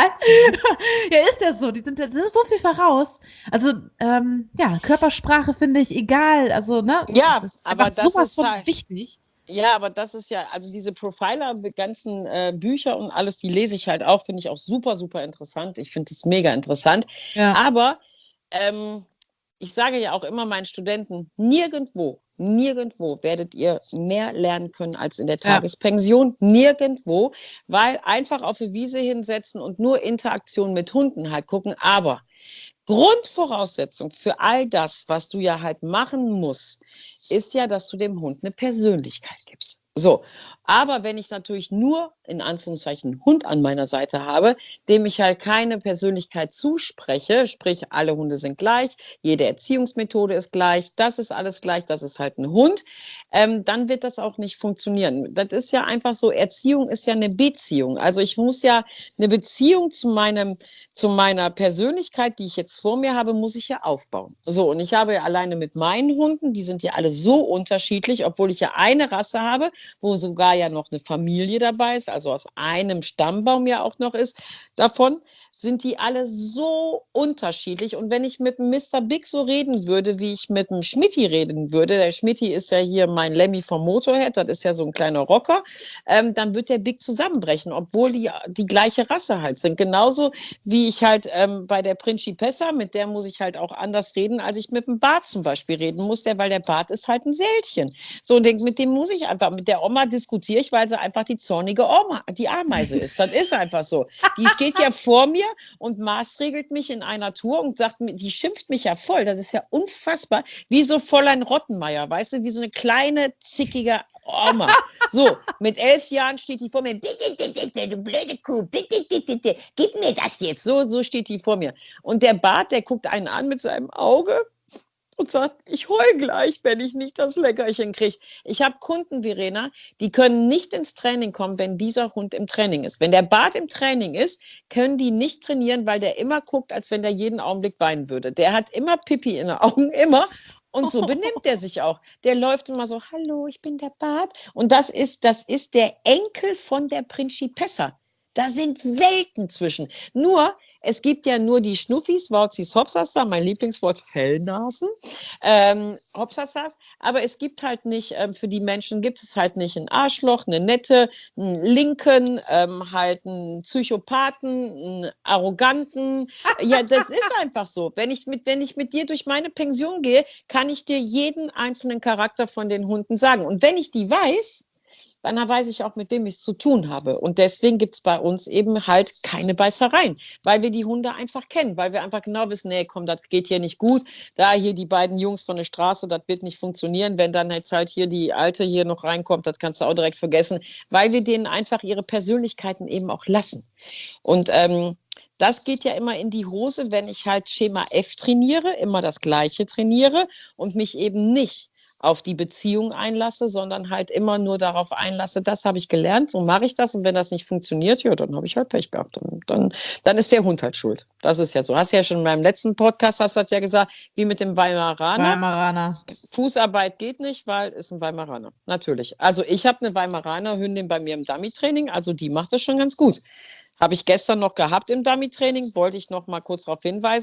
Ja, ist ja so, die sind ja so viel voraus. Also, ähm, ja, Körpersprache finde ich egal. Also, ne? Ja, das ist aber einfach das sowas ist von halt- wichtig. Ja, aber das ist ja, also diese Profiler, die ganzen äh, Bücher und alles, die lese ich halt auch, finde ich auch super, super interessant. Ich finde das mega interessant. Ja. Aber ähm, ich sage ja auch immer meinen Studenten, nirgendwo, nirgendwo werdet ihr mehr lernen können als in der Ja. Tagespension. Nirgendwo, weil einfach auf die Wiese hinsetzen und nur Interaktion mit Hunden halt gucken. Aber Grundvoraussetzung für all das, was du ja halt machen musst, ist ja, dass du dem Hund eine Persönlichkeit gibst. So, aber wenn ich natürlich nur in Anführungszeichen einen Hund an meiner Seite habe, dem ich halt keine Persönlichkeit zuspreche, sprich alle Hunde sind gleich, jede Erziehungsmethode ist gleich, das ist alles gleich, das ist halt ein Hund, ähm, dann wird das auch nicht funktionieren. Das ist ja einfach so, Erziehung ist ja eine Beziehung. Also ich muss ja eine Beziehung zu meinem, zu meiner Persönlichkeit, die ich jetzt vor mir habe, muss ich ja aufbauen. So, und ich habe ja alleine mit meinen Hunden, die sind ja alle so unterschiedlich, obwohl ich ja eine Rasse habe, wo sogar ja noch eine Familie dabei ist, also aus einem Stammbaum ja auch noch ist. Davon sind die alle so unterschiedlich. Und wenn ich mit dem Mister Big so reden würde, wie ich mit dem Schmitty reden würde, der Schmitty ist ja hier mein Lemmy vom Motorhead, das ist ja so ein kleiner Rocker, ähm, dann wird der Big zusammenbrechen, obwohl die die gleiche Rasse halt sind. Genauso wie ich halt ähm, bei der Principessa, mit der muss ich halt auch anders reden, als ich mit dem Bart zum Beispiel reden muss, der, weil der Bart ist halt ein Sältchen. So, und den, mit dem muss ich einfach, mit der Oma diskutiere ich, weil sie einfach die zornige Oma, die Ameise ist. Das ist einfach so. Die steht ja vor mir und maßregelt mich in einer Tour und sagt, mir- die schimpft mich ja voll. Das ist ja unfassbar. Wie so Fräulein Rottenmeier, weißt du, wie so eine kleine, zickige Oma. So, mit elf Jahren steht die vor mir, bitte, bitte, bitte, du blöde Kuh, bitte, bitte, bitte, gib mir das jetzt. So, so steht die vor mir. Und der Bart, der guckt einen an mit seinem Auge und sagt, ich heul gleich, wenn ich nicht das Leckerchen kriege. Ich habe Kunden, Verena, die können nicht ins Training kommen, wenn dieser Hund im Training ist. Wenn der Bart im Training ist, können die nicht trainieren, weil der immer guckt, als wenn der jeden Augenblick weinen würde. Der hat immer Pipi in den Augen, immer. Und so benimmt er sich auch. Der läuft immer so, hallo, ich bin der Bart. Und das ist, das ist der Enkel von der Principessa. Da sind Welten zwischen. Nur, es gibt ja nur die Schnuffis, Wauzis, Hopsasa, mein Lieblingswort Fellnasen, ähm, Hopsasas, aber es gibt halt nicht, ähm, für die Menschen gibt es halt nicht ein Arschloch, eine Nette, einen Linken, ähm, halt einen Psychopathen, einen Arroganten. Ja, das ist einfach so. Wenn ich mit, wenn ich mit dir durch meine Pension gehe, kann ich dir jeden einzelnen Charakter von den Hunden sagen. Und wenn ich die weiß, dann weiß ich auch, mit wem ich es zu tun habe. Und deswegen gibt es bei uns eben halt keine Beißereien, weil wir die Hunde einfach kennen, weil wir einfach genau wissen, nee, komm, das geht hier nicht gut. Da hier die beiden Jungs von der Straße, das wird nicht funktionieren. Wenn dann jetzt halt hier die Alte hier noch reinkommt, das kannst du auch direkt vergessen, weil wir denen einfach ihre Persönlichkeiten eben auch lassen. Und ähm, das geht ja immer in die Hose, wenn ich halt Schema F trainiere, immer das Gleiche trainiere und mich eben nicht auf die Beziehung einlasse, sondern halt immer nur darauf einlasse, das habe ich gelernt, so mache ich das und wenn das nicht funktioniert, ja, dann habe ich halt Pech gehabt. Dann, dann, dann ist der Hund halt schuld. Das ist ja so. Hast ja schon in meinem letzten Podcast, hast du das ja gesagt, wie mit dem Weimaraner. Weimaraner. Fußarbeit geht nicht, weil es ein Weimaraner. Natürlich. Also ich habe eine Weimaraner Hündin bei mir im Dummy-Training, also die macht das schon ganz gut. Habe ich gestern noch gehabt im Dummy-Training, wollte ich noch mal kurz darauf hinweisen.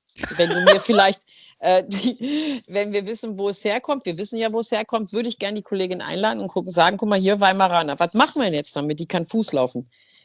Wenn du mir vielleicht, äh, die, wenn wir wissen, wo es herkommt, wir wissen ja, wo es herkommt, würde ich gerne die Kollegin einladen und gucken, sagen, guck mal hier, Weimaraner, was machen wir denn jetzt damit? Die kann Fuß laufen.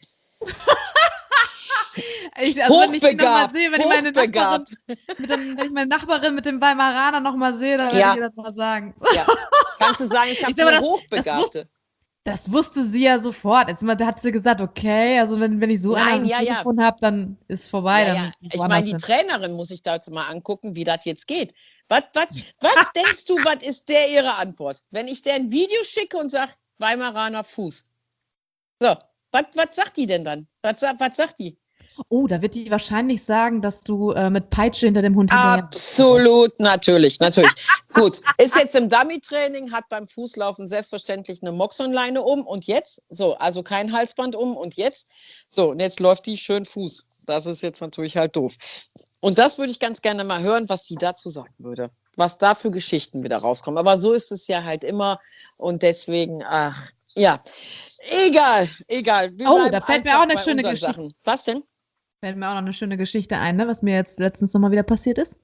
Ich, also wenn ich die noch mal Hochbegabt, sehe, wenn ich meine Nachbarin hochbegabt. mit dem, wenn ich meine Nachbarin mit dem Weimaraner noch mal sehe, dann Ja. werde ich ihr das mal sagen. Ja. Kannst du sagen, ich habe Ich sag mal, eine das- Hochbegabte. Das wusste sie ja sofort. Jetzt mal, da hat sie gesagt, okay, also wenn, wenn ich so Nein, einen am ja, ja. Telefon habe, dann ist vorbei. Ja, dann ja. muss Ich woanders meine, die hin. Trainerin muss ich da jetzt mal angucken, wie das jetzt geht. Was, was, was denkst du, was ist der ihre Antwort? Wenn ich der ein Video schicke und sage, Weimaraner Fuß. So, was, was sagt die denn dann? Was, sa- was sagt die? Oh, da wird die wahrscheinlich sagen, dass du äh, mit Peitsche hinter dem Hund hinterher. Absolut, natürlich, natürlich. Gut, ist jetzt im Dummy-Training, hat beim Fußlaufen selbstverständlich eine Moxonleine um und jetzt, so, also kein Halsband um und jetzt, so, und jetzt läuft die schön Fuß. Das ist jetzt natürlich halt doof. Und das würde ich ganz gerne mal hören, was die dazu sagen würde. Was da für Geschichten wieder rauskommen. Aber so ist es ja halt immer und deswegen, ach, ja, egal, egal. Wir Oh, bleiben da fällt mir einfach auch eine bei schöne unseren Geschichte. Sachen. Was denn? Fällt mir auch noch eine schöne Geschichte ein, ne, was mir jetzt letztens nochmal wieder passiert ist.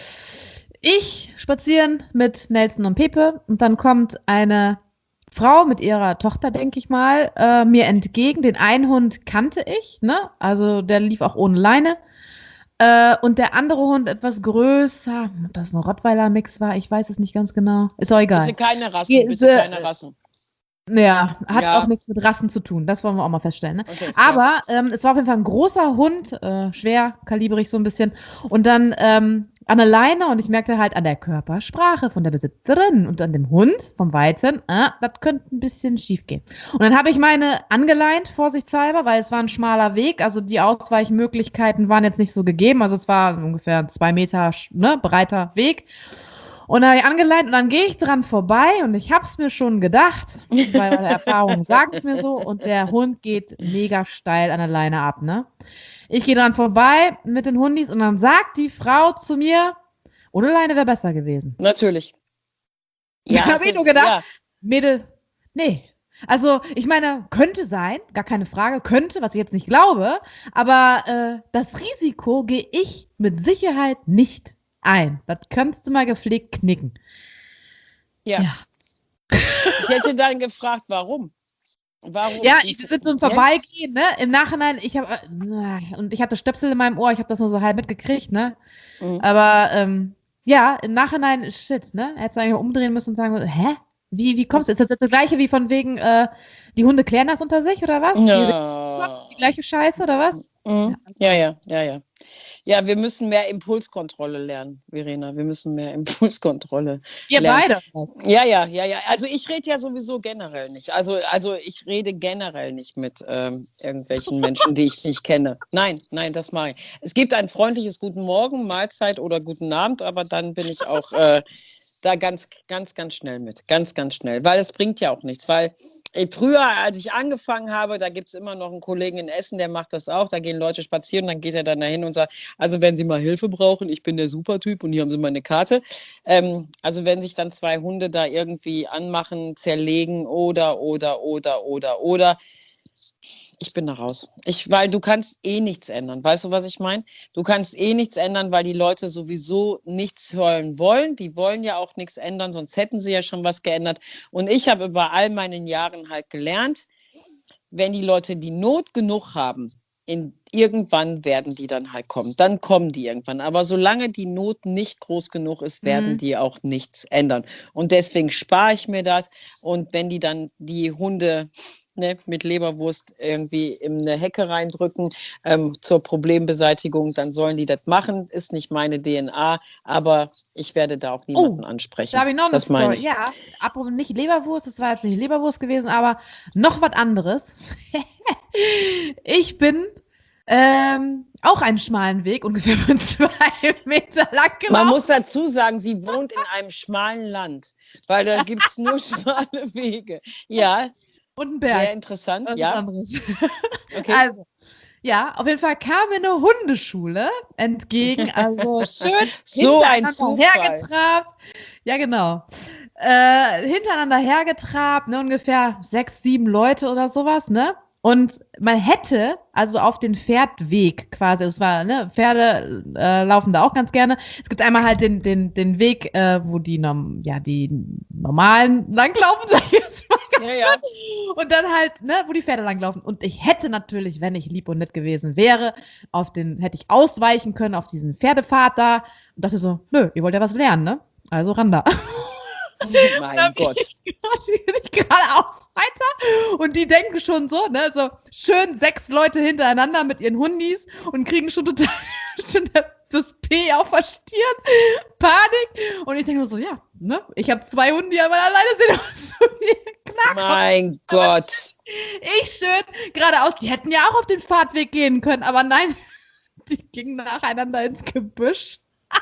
Ich spazieren mit Nelson und Pepe und dann kommt eine Frau mit ihrer Tochter, denke ich mal, äh, mir entgegen. Den einen Hund kannte ich, ne? Also der lief auch ohne Leine. Äh, und der andere Hund etwas größer, ob das ein Rottweiler-Mix war, ich weiß es nicht ganz genau. Ist auch egal. Bitte keine Rassen, Ja, bitte äh, keine Rassen. Ja, hat Ja. auch nichts mit Rassen zu tun. Das wollen wir auch mal feststellen. Ne? Okay, Aber ähm, es war auf jeden Fall ein großer Hund, äh, schwer, kalibrig so ein bisschen. Und dann ähm, an der Leine und ich merkte halt an der Körpersprache von der Besitzerin und an dem Hund vom Weiten, äh, das könnte ein bisschen schief gehen. Und dann habe ich meine angeleint, vorsichtshalber, weil es war ein schmaler Weg. Also die Ausweichmöglichkeiten waren jetzt nicht so gegeben. Also es war ungefähr zwei Meter ne, breiter Weg. Und dann habe ich angeleint und dann gehe ich dran vorbei und ich habe es mir schon gedacht, weil meine Erfahrungen sagen es mir so und der Hund geht mega steil an der Leine ab, ne? Ich gehe dran vorbei mit den Hundis und dann sagt die Frau zu mir, ohne Leine wäre besser gewesen. Natürlich. Ja, hab es ich ist- nur gedacht. Ja. Mädel, nee. Also ich meine, könnte sein, gar keine Frage, könnte, was ich jetzt nicht glaube, aber äh, das Risiko gehe ich mit Sicherheit nicht ein. Das kannst du mal gepflegt knicken. Ja. Ja. Ich hätte dann gefragt, warum? Warum? Ja, Die- wir sind so im Vorbeigehen, ne? Im Nachhinein, ich habe und ich hatte Stöpsel in meinem Ohr, ich habe das nur so halb mitgekriegt, ne? Mhm. Aber ähm, ja, im Nachhinein, shit, ne? Hättest du eigentlich mal umdrehen müssen und sagen, hä? Wie, wie kommst du? Ist das jetzt das gleiche wie von wegen, äh, die Hunde klären das unter sich oder was? Ja. Die, die gleiche Scheiße oder was? Mhm. Ja, ja, ja, ja. Ja, wir müssen mehr Impulskontrolle lernen, Verena. Wir müssen mehr Impulskontrolle Ihr lernen. beide. Ja, ja, ja, ja. Also ich rede ja sowieso generell nicht. Also, also ich rede generell nicht mit ähm, irgendwelchen Menschen, die ich nicht kenne. Nein, nein, das mache ich. Es gibt ein freundliches Guten Morgen, Mahlzeit oder Guten Abend, aber dann bin ich auch äh, da ganz, ganz, ganz schnell mit. Ganz, ganz schnell. Weil es bringt ja auch nichts. Weil äh, früher, als ich angefangen habe, da gibt es immer noch einen Kollegen in Essen, der macht das auch. Da gehen Leute spazieren, dann geht er dann dahin und sagt, also wenn Sie mal Hilfe brauchen, ich bin der Supertyp und hier haben Sie meine Karte. Ähm, also wenn sich dann zwei Hunde da irgendwie anmachen, zerlegen oder, oder, oder, oder, oder, ich bin da raus. Ich, weil du kannst eh nichts ändern. Weißt du, was ich meine? Du kannst eh nichts ändern, weil die Leute sowieso nichts hören wollen. Die wollen ja auch nichts ändern, sonst hätten sie ja schon was geändert. Und ich habe über all meinen Jahren halt gelernt, wenn die Leute die Not genug haben, in, irgendwann werden die dann halt kommen. Dann kommen die irgendwann. Aber solange die Not nicht groß genug ist, werden Mhm. die auch nichts ändern. Und deswegen spare ich mir das. Und wenn die dann die Hunde ne, mit Leberwurst irgendwie in eine Hecke reindrücken ähm, zur Problembeseitigung, dann sollen die das machen. Ist nicht meine D N A, aber ich werde da auch niemanden ansprechen. Da habe ich noch eine Das meine Story. ich. Ja, apropos nicht Leberwurst, das war jetzt nicht Leberwurst gewesen, aber noch was anderes. Ich bin ähm, auch einen schmalen Weg, ungefähr zwei Meter lang gelaufen. Man muss dazu sagen, sie wohnt in einem schmalen Land, weil da gibt es nur schmale Wege. Ja, und einen Berg. sehr interessant. Das ist Ja, anderes. okay. Also, ja, auf jeden Fall kam mir eine Hundeschule entgegen, also schön So ein hintereinander Zufall. hergetrabt. Ja, genau. Äh, hintereinander hergetrabt, ne, ungefähr sechs, sieben Leute oder sowas, ne? Und man hätte also auf den Pferdweg quasi, es war, ne, Pferde äh, laufen da auch ganz gerne. Es gibt einmal halt den, den, den Weg, äh, wo die, norm- ja, die normalen langlaufen, sag ich jetzt mal ganz Ja, ja. kurz. Und dann halt, ne, wo die Pferde langlaufen. Und ich hätte natürlich, wenn ich lieb und nett gewesen wäre, auf den, hätte ich ausweichen können auf diesen Pferdepfad da und dachte so, nö, ihr wollt ja was lernen, ne? Also ran da. Mein Gott. Ich bin geradeaus weiter und die denken schon so, ne, so schön sechs Leute hintereinander mit ihren Hundis und kriegen schon total schon das P auf der Stirn, Panik und ich denke nur so, ja, ne, ich habe zwei Hunde, die aber alleine sind, was du hier klar. Mein Gott. Ich schön geradeaus, die hätten ja auch auf den Fahrtweg gehen können, aber nein, die gingen nacheinander ins Gebüsch.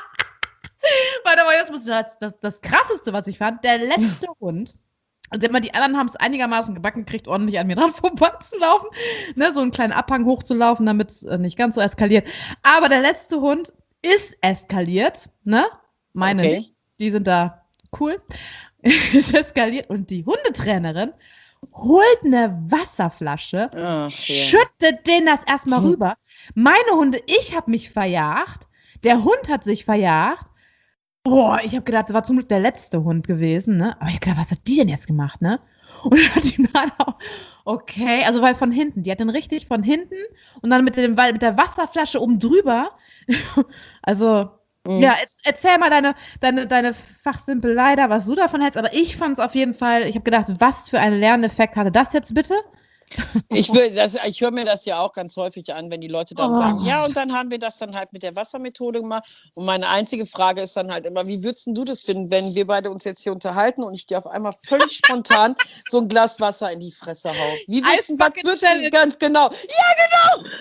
Warte mal, jetzt muss ich das, das, das Krasseste, was ich fand, der letzte Hund. Also immer die anderen haben es einigermaßen gebacken gekriegt, ordentlich an mir dran vorbeizulaufen, ne, so einen kleinen Abhang hochzulaufen, damit es äh, nicht ganz so eskaliert. Aber der letzte Hund ist eskaliert, ne? Meine Okay. nicht. Die sind da cool. Ist eskaliert und die Hundetrainerin holt eine Wasserflasche, Ach, ja. schüttet denen das erstmal rüber. Meine Hunde, ich habe mich verjagt, der Hund hat sich verjagt. Boah, ich habe gedacht, das war zum Glück der letzte Hund gewesen, ne? Aber ich hab gedacht, was hat die denn jetzt gemacht, ne? Und dann hat die dann auch, okay, also weil von hinten, die hat den richtig von hinten und dann mit, dem, mit der Wasserflasche oben drüber. Also, Mhm. ja, er- erzähl mal deine, deine, deine Fachsimpelei da, was du davon hältst. Aber ich fand es auf jeden Fall, ich habe gedacht, was für einen Lerneffekt hatte das jetzt bitte? Ich, will das, ich höre mir das ja auch ganz häufig an, wenn die Leute dann Oh. sagen, ja, und dann haben wir das dann halt mit der Wassermethode gemacht. Und meine einzige Frage ist dann halt immer, wie würdest denn du das finden, wenn wir beide uns jetzt hier unterhalten und ich dir auf einmal völlig spontan so ein Glas Wasser in die Fresse hau? Wie würdest du, was Eisbucket würdest du Challenge. ganz genau? Ja, genau!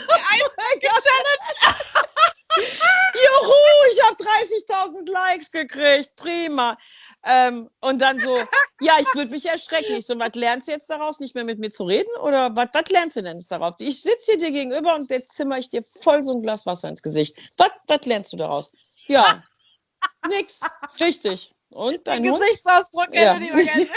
Juhu, ich habe dreißigtausend Likes gekriegt, prima. Ähm, und dann so, ja, ich würde mich erschrecken. Ich so, was lernst du jetzt daraus, nicht mehr mit mir zu reden? Oder was, was lernst du denn jetzt daraus? Ich sitze hier dir gegenüber und jetzt zimmer ich dir voll so ein Glas Wasser ins Gesicht. Was, was lernst du daraus? Ja, nix, richtig. Und dein Hund? Gesichtsausdruck, Ja. hätte ich mal gerne.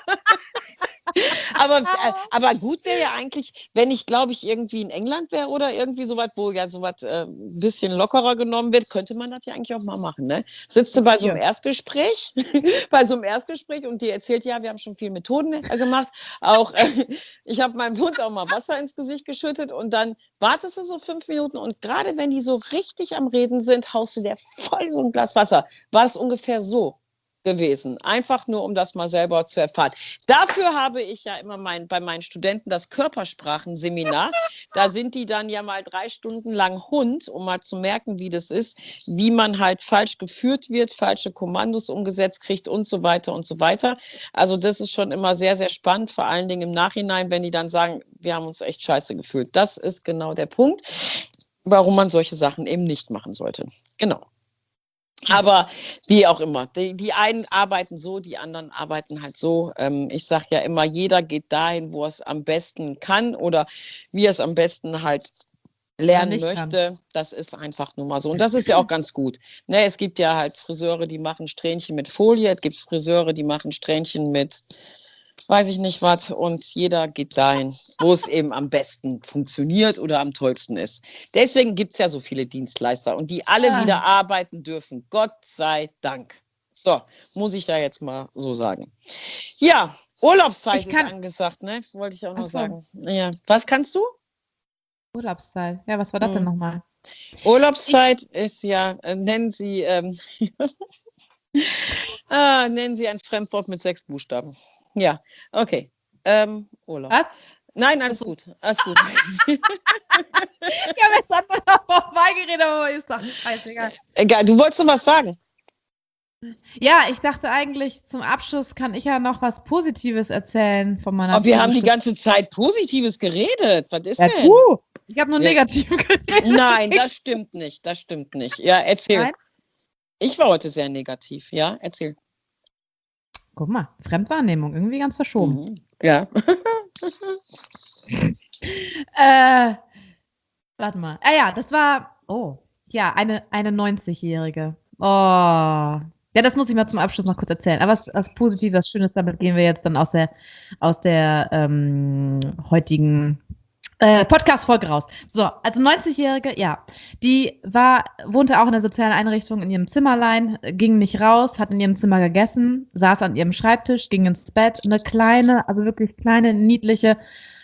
Aber, äh, aber gut wäre ja eigentlich, wenn ich, glaube ich, irgendwie in England wäre oder irgendwie sowas, wo ja sowas äh, ein bisschen lockerer genommen wird, könnte man das ja eigentlich auch mal machen, ne? Sitzt du bei so einem Ja. Erstgespräch, bei so einem Erstgespräch und die erzählt, ja, wir haben schon viele Methoden äh, gemacht, auch, äh, ich habe meinem Hund auch mal Wasser ins Gesicht geschüttet und dann wartest du so fünf Minuten und gerade wenn die so richtig am Reden sind, haust du dir voll so ein Glas Wasser. War es ungefähr so gewesen. Einfach nur, um das mal selber zu erfahren. Dafür habe ich ja immer mein, bei meinen Studenten das Körpersprachenseminar. Da sind die dann ja mal drei Stunden lang Hund, um mal zu merken, wie das ist, wie man halt falsch geführt wird, falsche Kommandos umgesetzt kriegt und so weiter und so weiter. Also das ist schon immer sehr, sehr spannend, vor allen Dingen im Nachhinein, wenn die dann sagen, wir haben uns echt scheiße gefühlt. Das ist genau der Punkt, warum man solche Sachen eben nicht machen sollte. Genau. Aber wie auch immer, die, die einen arbeiten so, die anderen arbeiten halt so. Ähm, ich sage ja immer, jeder geht dahin, wo er es am besten kann oder wie er es am besten halt lernen nicht möchte. kann. Das ist einfach nur mal so. Und das ist ja auch ganz gut. Ne, es gibt ja halt Friseure, die machen Strähnchen mit Folie. Es gibt Friseure, die machen Strähnchen mit weiß ich nicht was. Und jeder geht dahin, wo es eben am besten funktioniert oder am tollsten ist. Deswegen gibt es ja so viele Dienstleister und die alle Ah. wieder arbeiten dürfen. Gott sei Dank. So, muss ich da jetzt mal so sagen. Ja, Urlaubszeit Ich kann- ist angesagt, ne? Wollte ich auch noch Ach so. sagen. Ja. Was kannst du? Urlaubszeit. Ja, was war das denn Hm. nochmal? Urlaubszeit ist ja, äh, nennen Sie, ähm, ah, nennen Sie ein Fremdwort mit sechs Buchstaben. Ja, okay. Ähm, Urlaub. Was? Nein, alles gut. Alles gut. Ich habe jetzt einfach vorbeigeredet, aber ist doch scheißegal. Egal, du wolltest noch was sagen. Ja, ich dachte eigentlich, zum Abschluss kann ich ja noch was Positives erzählen von meiner Aber wir haben die Schule. ganze Zeit Positives geredet. Was ist Ja, denn? du! Ich habe nur Ja. negativ geredet. Nein, das stimmt nicht. Das stimmt nicht. Ja, erzähl. Nein? Ich war heute sehr negativ. Ja, erzähl. Guck mal, Fremdwahrnehmung, irgendwie ganz verschoben. Mhm. Ja. Äh, warte mal. Ah ja, das war, oh, ja, eine, eine neunzigjährige. Oh, ja, das muss ich mal zum Abschluss noch kurz erzählen. Aber was, was Positives, was Schönes, damit gehen wir jetzt dann aus der, aus der ähm, heutigen Äh, Podcast-Folge raus. So, also neunzigjährige, ja, die war, wohnte auch in der sozialen Einrichtung in ihrem Zimmerlein, ging nicht raus, hat in ihrem Zimmer gegessen, saß an ihrem Schreibtisch, ging ins Bett, eine kleine, also wirklich kleine, niedliche,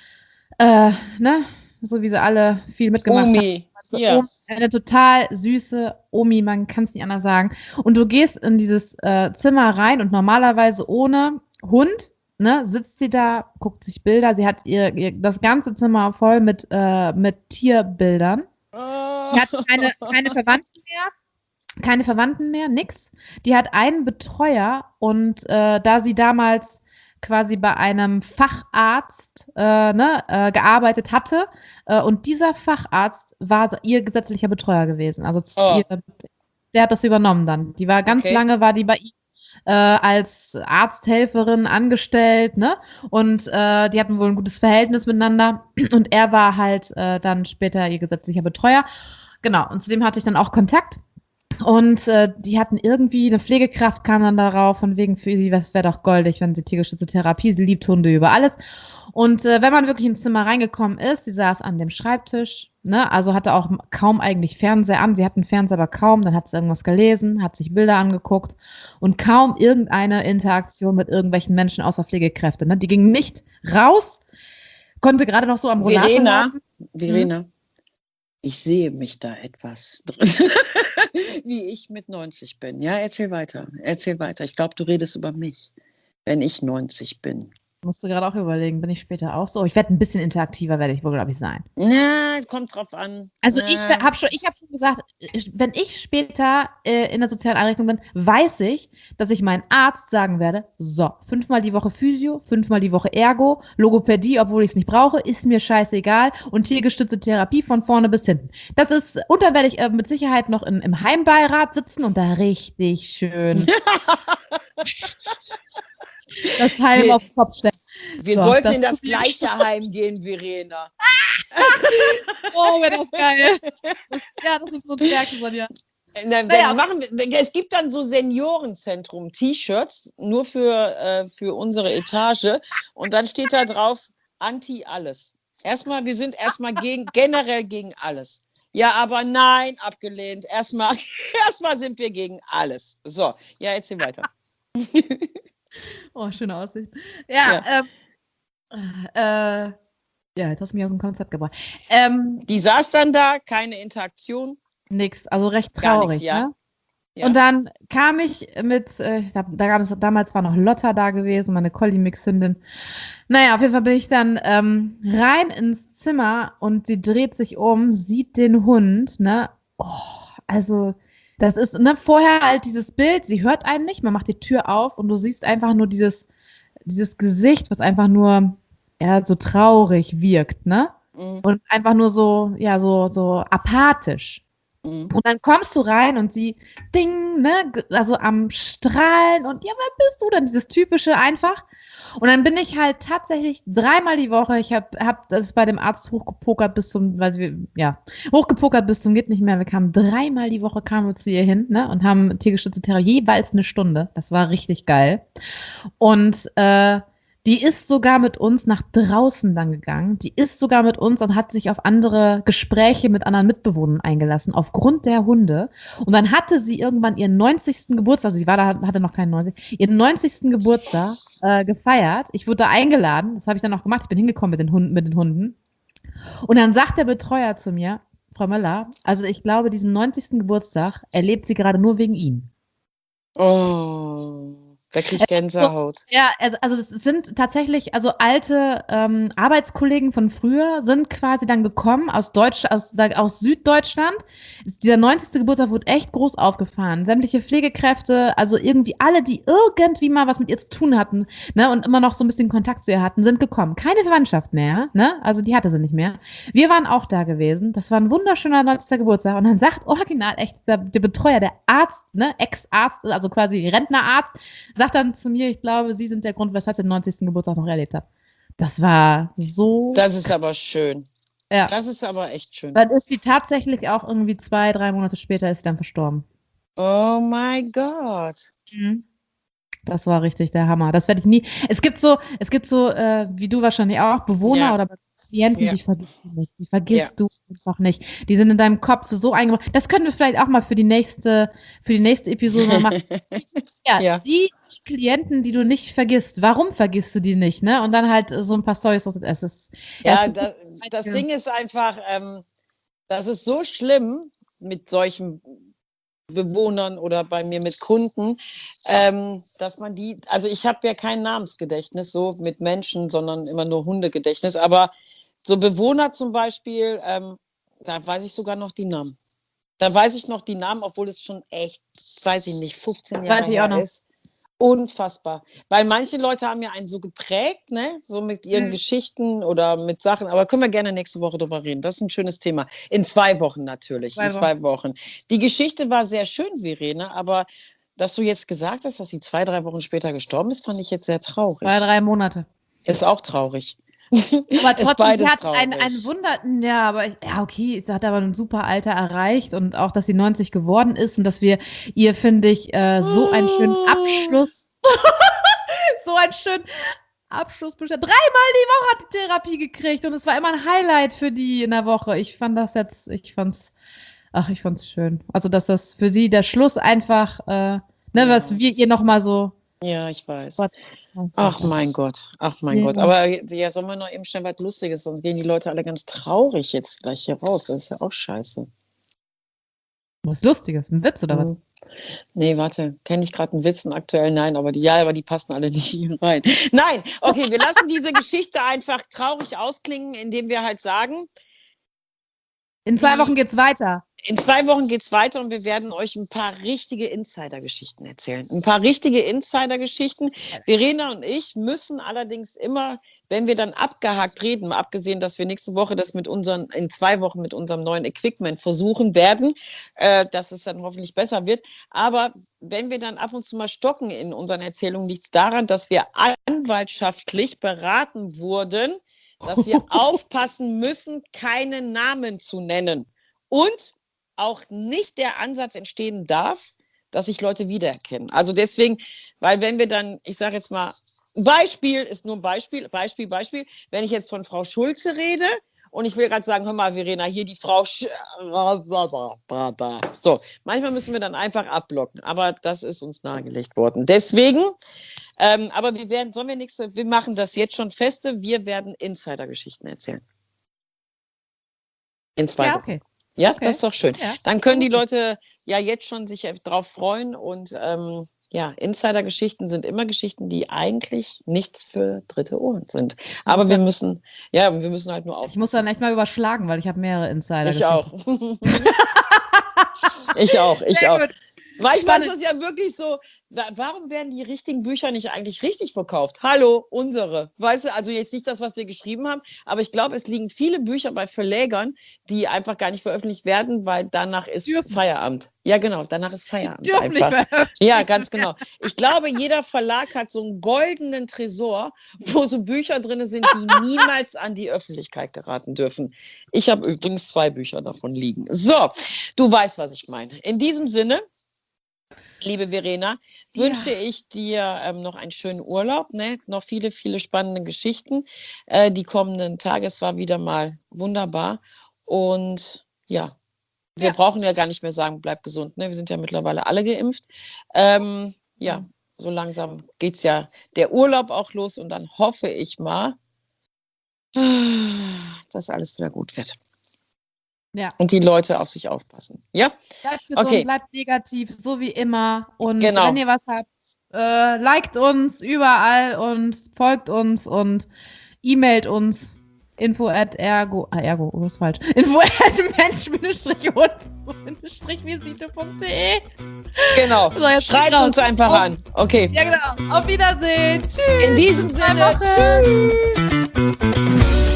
äh, ne, so wie sie alle viel mitgemacht haben. Omi, Also ja. Omi, eine total süße Omi, man kann es nicht anders sagen. Und du gehst in dieses äh, Zimmer rein und normalerweise ohne Hund, ne, sitzt sie da, guckt sich Bilder. Sie hat ihr, ihr das ganze Zimmer voll mit, äh, mit Tierbildern. Oh. Sie hatte keine, keine Verwandten mehr, keine Verwandten mehr, nix. Die hat einen Betreuer und äh, da sie damals quasi bei einem Facharzt äh, ne, äh, gearbeitet hatte äh, und dieser Facharzt war ihr gesetzlicher Betreuer gewesen. Also Oh. ihr, der hat das übernommen dann. Die war ganz Okay. lange, war die bei ihm äh, als Arzthelferin angestellt, ne? Und äh, die hatten wohl ein gutes Verhältnis miteinander. Und er war halt äh, dann später ihr gesetzlicher Betreuer. Genau, und zu dem hatte ich dann auch Kontakt. Und äh, die hatten irgendwie, eine Pflegekraft kam dann darauf, von wegen für sie, was wäre doch goldig, wenn sie tiergestützte Therapie, sie liebt Hunde über alles. Und äh, wenn man wirklich ins Zimmer reingekommen ist, sie saß an dem Schreibtisch, ne, also hatte auch kaum eigentlich Fernseher an, sie hatten Fernseher aber kaum, dann hat sie irgendwas gelesen, hat sich Bilder angeguckt und kaum irgendeine Interaktion mit irgendwelchen Menschen außer Pflegekräfte, ne, die ging nicht raus, konnte gerade noch so am Rollator Verena, laufen. Verena, ich sehe mich da etwas drin, wie ich mit neunzig bin. Ja, erzähl weiter, erzähl weiter. Ich glaube, du redest über mich, wenn ich neunzig bin. Musste gerade auch überlegen, bin ich später auch so? Ich werde ein bisschen interaktiver, werde ich wohl, glaube ich, sein. Na, kommt drauf an. Also Na. ich habe schon, ich habe schon gesagt, wenn ich später äh, in der sozialen Einrichtung bin, weiß ich, dass ich meinen Arzt sagen werde, so, fünfmal die Woche Physio, fünfmal die Woche Ergo, Logopädie, obwohl ich es nicht brauche, ist mir scheißegal und tiergestützte Therapie von vorne bis hinten. Das ist, und dann werde ich äh, mit Sicherheit noch in, im Heimbeirat sitzen und da richtig schön das Heim Wir- auf den Kopf stellen. Wir So, sollten das in das tut mir gleiche Heim gehen, Verena. Oh, wäre das geil. Das, ja, das ist so ein Werk, Sonja. Äh, Dann, Naja. dann machen wir, es gibt dann so Seniorenzentrum-T-Shirts, nur für, äh, für unsere Etage. Und dann steht da drauf, Anti-Alles. Erstmal, wir sind erstmal gegen, generell gegen alles. Ja, aber nein, abgelehnt. Erstmal, erstmal sind wir gegen alles. So, ja, erzähl weiter. Oh, schöne Aussicht. Ja, ähm, äh, ja, jetzt hast du mich aus dem Konzept gebracht. Ähm, Die saß dann da, keine Interaktion. nix, also recht Gar traurig, nix, ja. ne? Ja. Und dann kam ich mit, äh, da, da gab es, damals war noch Lotta da gewesen, meine Collie-Mix-Hündin. Naja, auf jeden Fall bin ich dann ähm, rein ins Zimmer und sie dreht sich um, sieht den Hund, ne? Oh, also das ist, ne, vorher halt dieses Bild, sie hört einen nicht, man macht die Tür auf und du siehst einfach nur dieses, dieses Gesicht, was einfach nur, ja, so traurig wirkt, ne? Mhm. Und einfach nur so, ja, so, so apathisch. Mhm. Und dann kommst du rein und sie, ding, ne, g- also am Strahlen und ja, wer bist du denn? Dieses typische einfach. Und dann bin ich halt tatsächlich dreimal die Woche, ich habe hab das bei dem Arzt hochgepokert bis zum, weil sie, ja, hochgepokert bis zum geht nicht mehr. Wir kamen dreimal die Woche, kamen wir zu ihr hin, ne, und haben tiergestützte Therapie, jeweils eine Stunde. Das war richtig geil. Und äh, die ist sogar mit uns nach draußen dann gegangen. Die ist sogar mit uns und hat sich auf andere Gespräche mit anderen Mitbewohnern eingelassen, aufgrund der Hunde. Und dann hatte sie irgendwann ihren neunzigsten Geburtstag, also sie war da, hatte noch keinen neunzig, ihren neunzigsten Geburtstag äh, gefeiert. Ich wurde da eingeladen, das habe ich dann auch gemacht. Ich bin hingekommen mit den Hunden, mit den Hunden. Und dann sagt der Betreuer zu mir, Frau Möller, also ich glaube, diesen neunzigsten Geburtstag erlebt sie gerade nur wegen Ihnen. Oh, wirklich Gänsehaut. Ja, also, also das sind tatsächlich, also alte ähm, Arbeitskollegen von früher sind quasi dann gekommen aus Deutsch, aus, da, aus Süddeutschland. Ist, dieser neunzigste Geburtstag wurde echt groß aufgefahren. Sämtliche Pflegekräfte, also irgendwie alle, die irgendwie mal was mit ihr zu tun hatten, ne, und immer noch so ein bisschen Kontakt zu ihr hatten, sind gekommen. Keine Verwandtschaft mehr, ne, also die hatte sie nicht mehr. Wir waren auch da gewesen. Das war ein wunderschöner neunzigster Geburtstag. Und dann sagt original echt der, der Betreuer, der Arzt, ne, Ex-Arzt, also quasi Rentnerarzt, sagt dann zu mir, ich glaube, Sie sind der Grund, weshalb ich den neunzigsten Geburtstag noch erlebt habe. Das war so. Das ist aber schön. Ja. Das ist aber echt schön. Dann ist sie tatsächlich auch irgendwie zwei, drei Monate später ist sie dann verstorben. Oh mein Gott. Mhm. Das war richtig der Hammer. Das werde ich nie. Es gibt so, es gibt so, äh, wie du wahrscheinlich auch, Bewohner Ja. oder Klienten, Ja. die vergisst du nicht. Die vergisst Ja. du einfach nicht. Die sind in deinem Kopf so eingebaut. Das können wir vielleicht auch mal für die nächste, für die nächste Episode mal machen. Ja, Ja. die Klienten, die du nicht vergisst. Warum vergisst du die nicht, ne? Und dann halt so ein paar Storys. Es ist, Ja, es das, das ja. Ding ist einfach, ähm, das ist so schlimm mit solchen Bewohnern oder bei mir mit Kunden, ähm, dass man die, also ich habe ja kein Namensgedächtnis so mit Menschen, sondern immer nur Hundegedächtnis, aber so Bewohner zum Beispiel, ähm, da weiß ich sogar noch die Namen. Da weiß ich noch die Namen, obwohl es schon echt, weiß ich nicht, fünfzehn Jahre Weiß ich auch her noch. ist. Unfassbar. Weil manche Leute haben ja einen so geprägt, ne? So mit ihren Mhm. Geschichten oder mit Sachen. Aber können wir gerne nächste Woche drüber reden. Das ist ein schönes Thema. In zwei Wochen natürlich. Zwei in zwei Wochen. Die Geschichte war sehr schön, Verena, aber dass du jetzt gesagt hast, dass sie zwei, drei Wochen später gestorben ist, fand ich jetzt sehr traurig. Zwei, drei Monate. Ist auch traurig. Aber Ist trotzdem, beides sie hat traurig. ein, ein Wunder, ja, aber ich- ja, okay, sie hat aber ein super Alter erreicht und auch, dass sie neunzig geworden ist und dass wir ihr, finde ich, äh, so einen schönen Abschluss, so einen schönen Abschluss bestellt. Dreimal die Woche hat die Therapie gekriegt und es war immer ein Highlight für die in der Woche. Ich fand das jetzt, ich fand's, ach, ich fand's schön. Also, dass das für sie der Schluss einfach, äh, ne, Ja. was wir ihr nochmal so, Ja, ich weiß. Gott, Ach mein Gott, ach mein Ja. Gott. Aber ja, sollen wir noch eben schnell was Lustiges, sonst gehen die Leute alle ganz traurig jetzt gleich hier raus. Das ist ja auch scheiße. was Lustiges, ein Witz oder was? Mhm. Nee, warte, kenne ich gerade einen Witz, einen aktuellen? Nein, aber die, ja, aber die passen alle nicht hier rein. Nein, okay, wir lassen diese Geschichte einfach traurig ausklingen, indem wir halt sagen, In zwei Die- Wochen geht's weiter. in zwei Wochen geht's weiter und wir werden euch ein paar richtige Insider-Geschichten erzählen. Ein paar richtige Insider-Geschichten. Verena und ich müssen allerdings immer, wenn wir dann abgehakt reden, mal abgesehen, dass wir nächste Woche das mit unseren, in zwei Wochen mit unserem neuen Equipment versuchen werden, äh, dass es dann hoffentlich besser wird. Aber wenn wir dann ab und zu mal stocken in unseren Erzählungen, liegt es daran, dass wir anwaltschaftlich beraten wurden, dass wir aufpassen müssen, keine Namen zu nennen. Und auch nicht der Ansatz entstehen darf, dass sich Leute wiedererkennen. Also deswegen, weil wenn wir dann, ich sage jetzt mal, Beispiel ist nur ein Beispiel, Beispiel, Beispiel, wenn ich jetzt von Frau Schulze rede und ich will gerade sagen, hör mal, Verena, hier die Frau Sch so, manchmal müssen wir dann einfach abblocken, aber das ist uns nahegelegt worden. Deswegen, ähm, aber wir werden, sollen wir nächste, wir machen das jetzt schon feste, wir werden Insider-Geschichten erzählen. In zwei Ja, Wochen. okay. Ja, Okay. das ist doch schön. Ja. Dann können die Leute ja jetzt schon sich drauf freuen und ähm, ja, Insider-Geschichten sind immer Geschichten, die eigentlich nichts für dritte Ohren sind. Aber wir müssen, ja, wir müssen halt nur aufpassen. Ich muss dann echt mal überschlagen, weil ich habe mehrere Insider. Ich auch. ich auch, ich Sehr auch. gut. Manchmal ist Spannend. das ja wirklich so, wa- warum werden die richtigen Bücher nicht eigentlich richtig verkauft? Hallo, unsere. Weißt du, also jetzt nicht das, was wir geschrieben haben, aber ich glaube, es liegen viele Bücher bei Verlegern, die einfach gar nicht veröffentlicht werden, weil danach ist Dürfen. Feierabend. Ja, genau, danach ist Feierabend Dürfen einfach. nicht mehr. Ja, ganz genau. Ich glaube, jeder Verlag hat so einen goldenen Tresor, wo so Bücher drin sind, die niemals an die Öffentlichkeit geraten dürfen. Ich habe übrigens zwei Bücher davon liegen. So, du weißt, was ich meine. In diesem Sinne, liebe Verena, Ja. wünsche ich dir ähm, noch einen schönen Urlaub, ne? Noch viele, viele spannende Geschichten. Äh, die kommenden Tage, es war wieder mal wunderbar. Und ja, wir Ja. brauchen ja gar nicht mehr sagen, bleib gesund. Ne? Wir sind ja mittlerweile alle geimpft. Ähm, ja, so langsam geht es ja der Urlaub auch los und dann hoffe ich mal, dass alles wieder gut wird. Ja. Und die Leute auf sich aufpassen. Ja? Bleibt gesund, Okay. bleibt negativ, so wie immer. Und Genau. wenn ihr was habt, äh, liked uns überall und folgt uns und e-mailt uns. Info at ergo, ah, ergo, oh, ist falsch. Info at mensch-visite punkt de. Genau. So, jetzt Schreibt raus. uns einfach Auf- an. Okay. Ja, genau. Auf Wiedersehen. Tschüss. In diesem Bis in zwei Sinne. Wochen. Tschüss.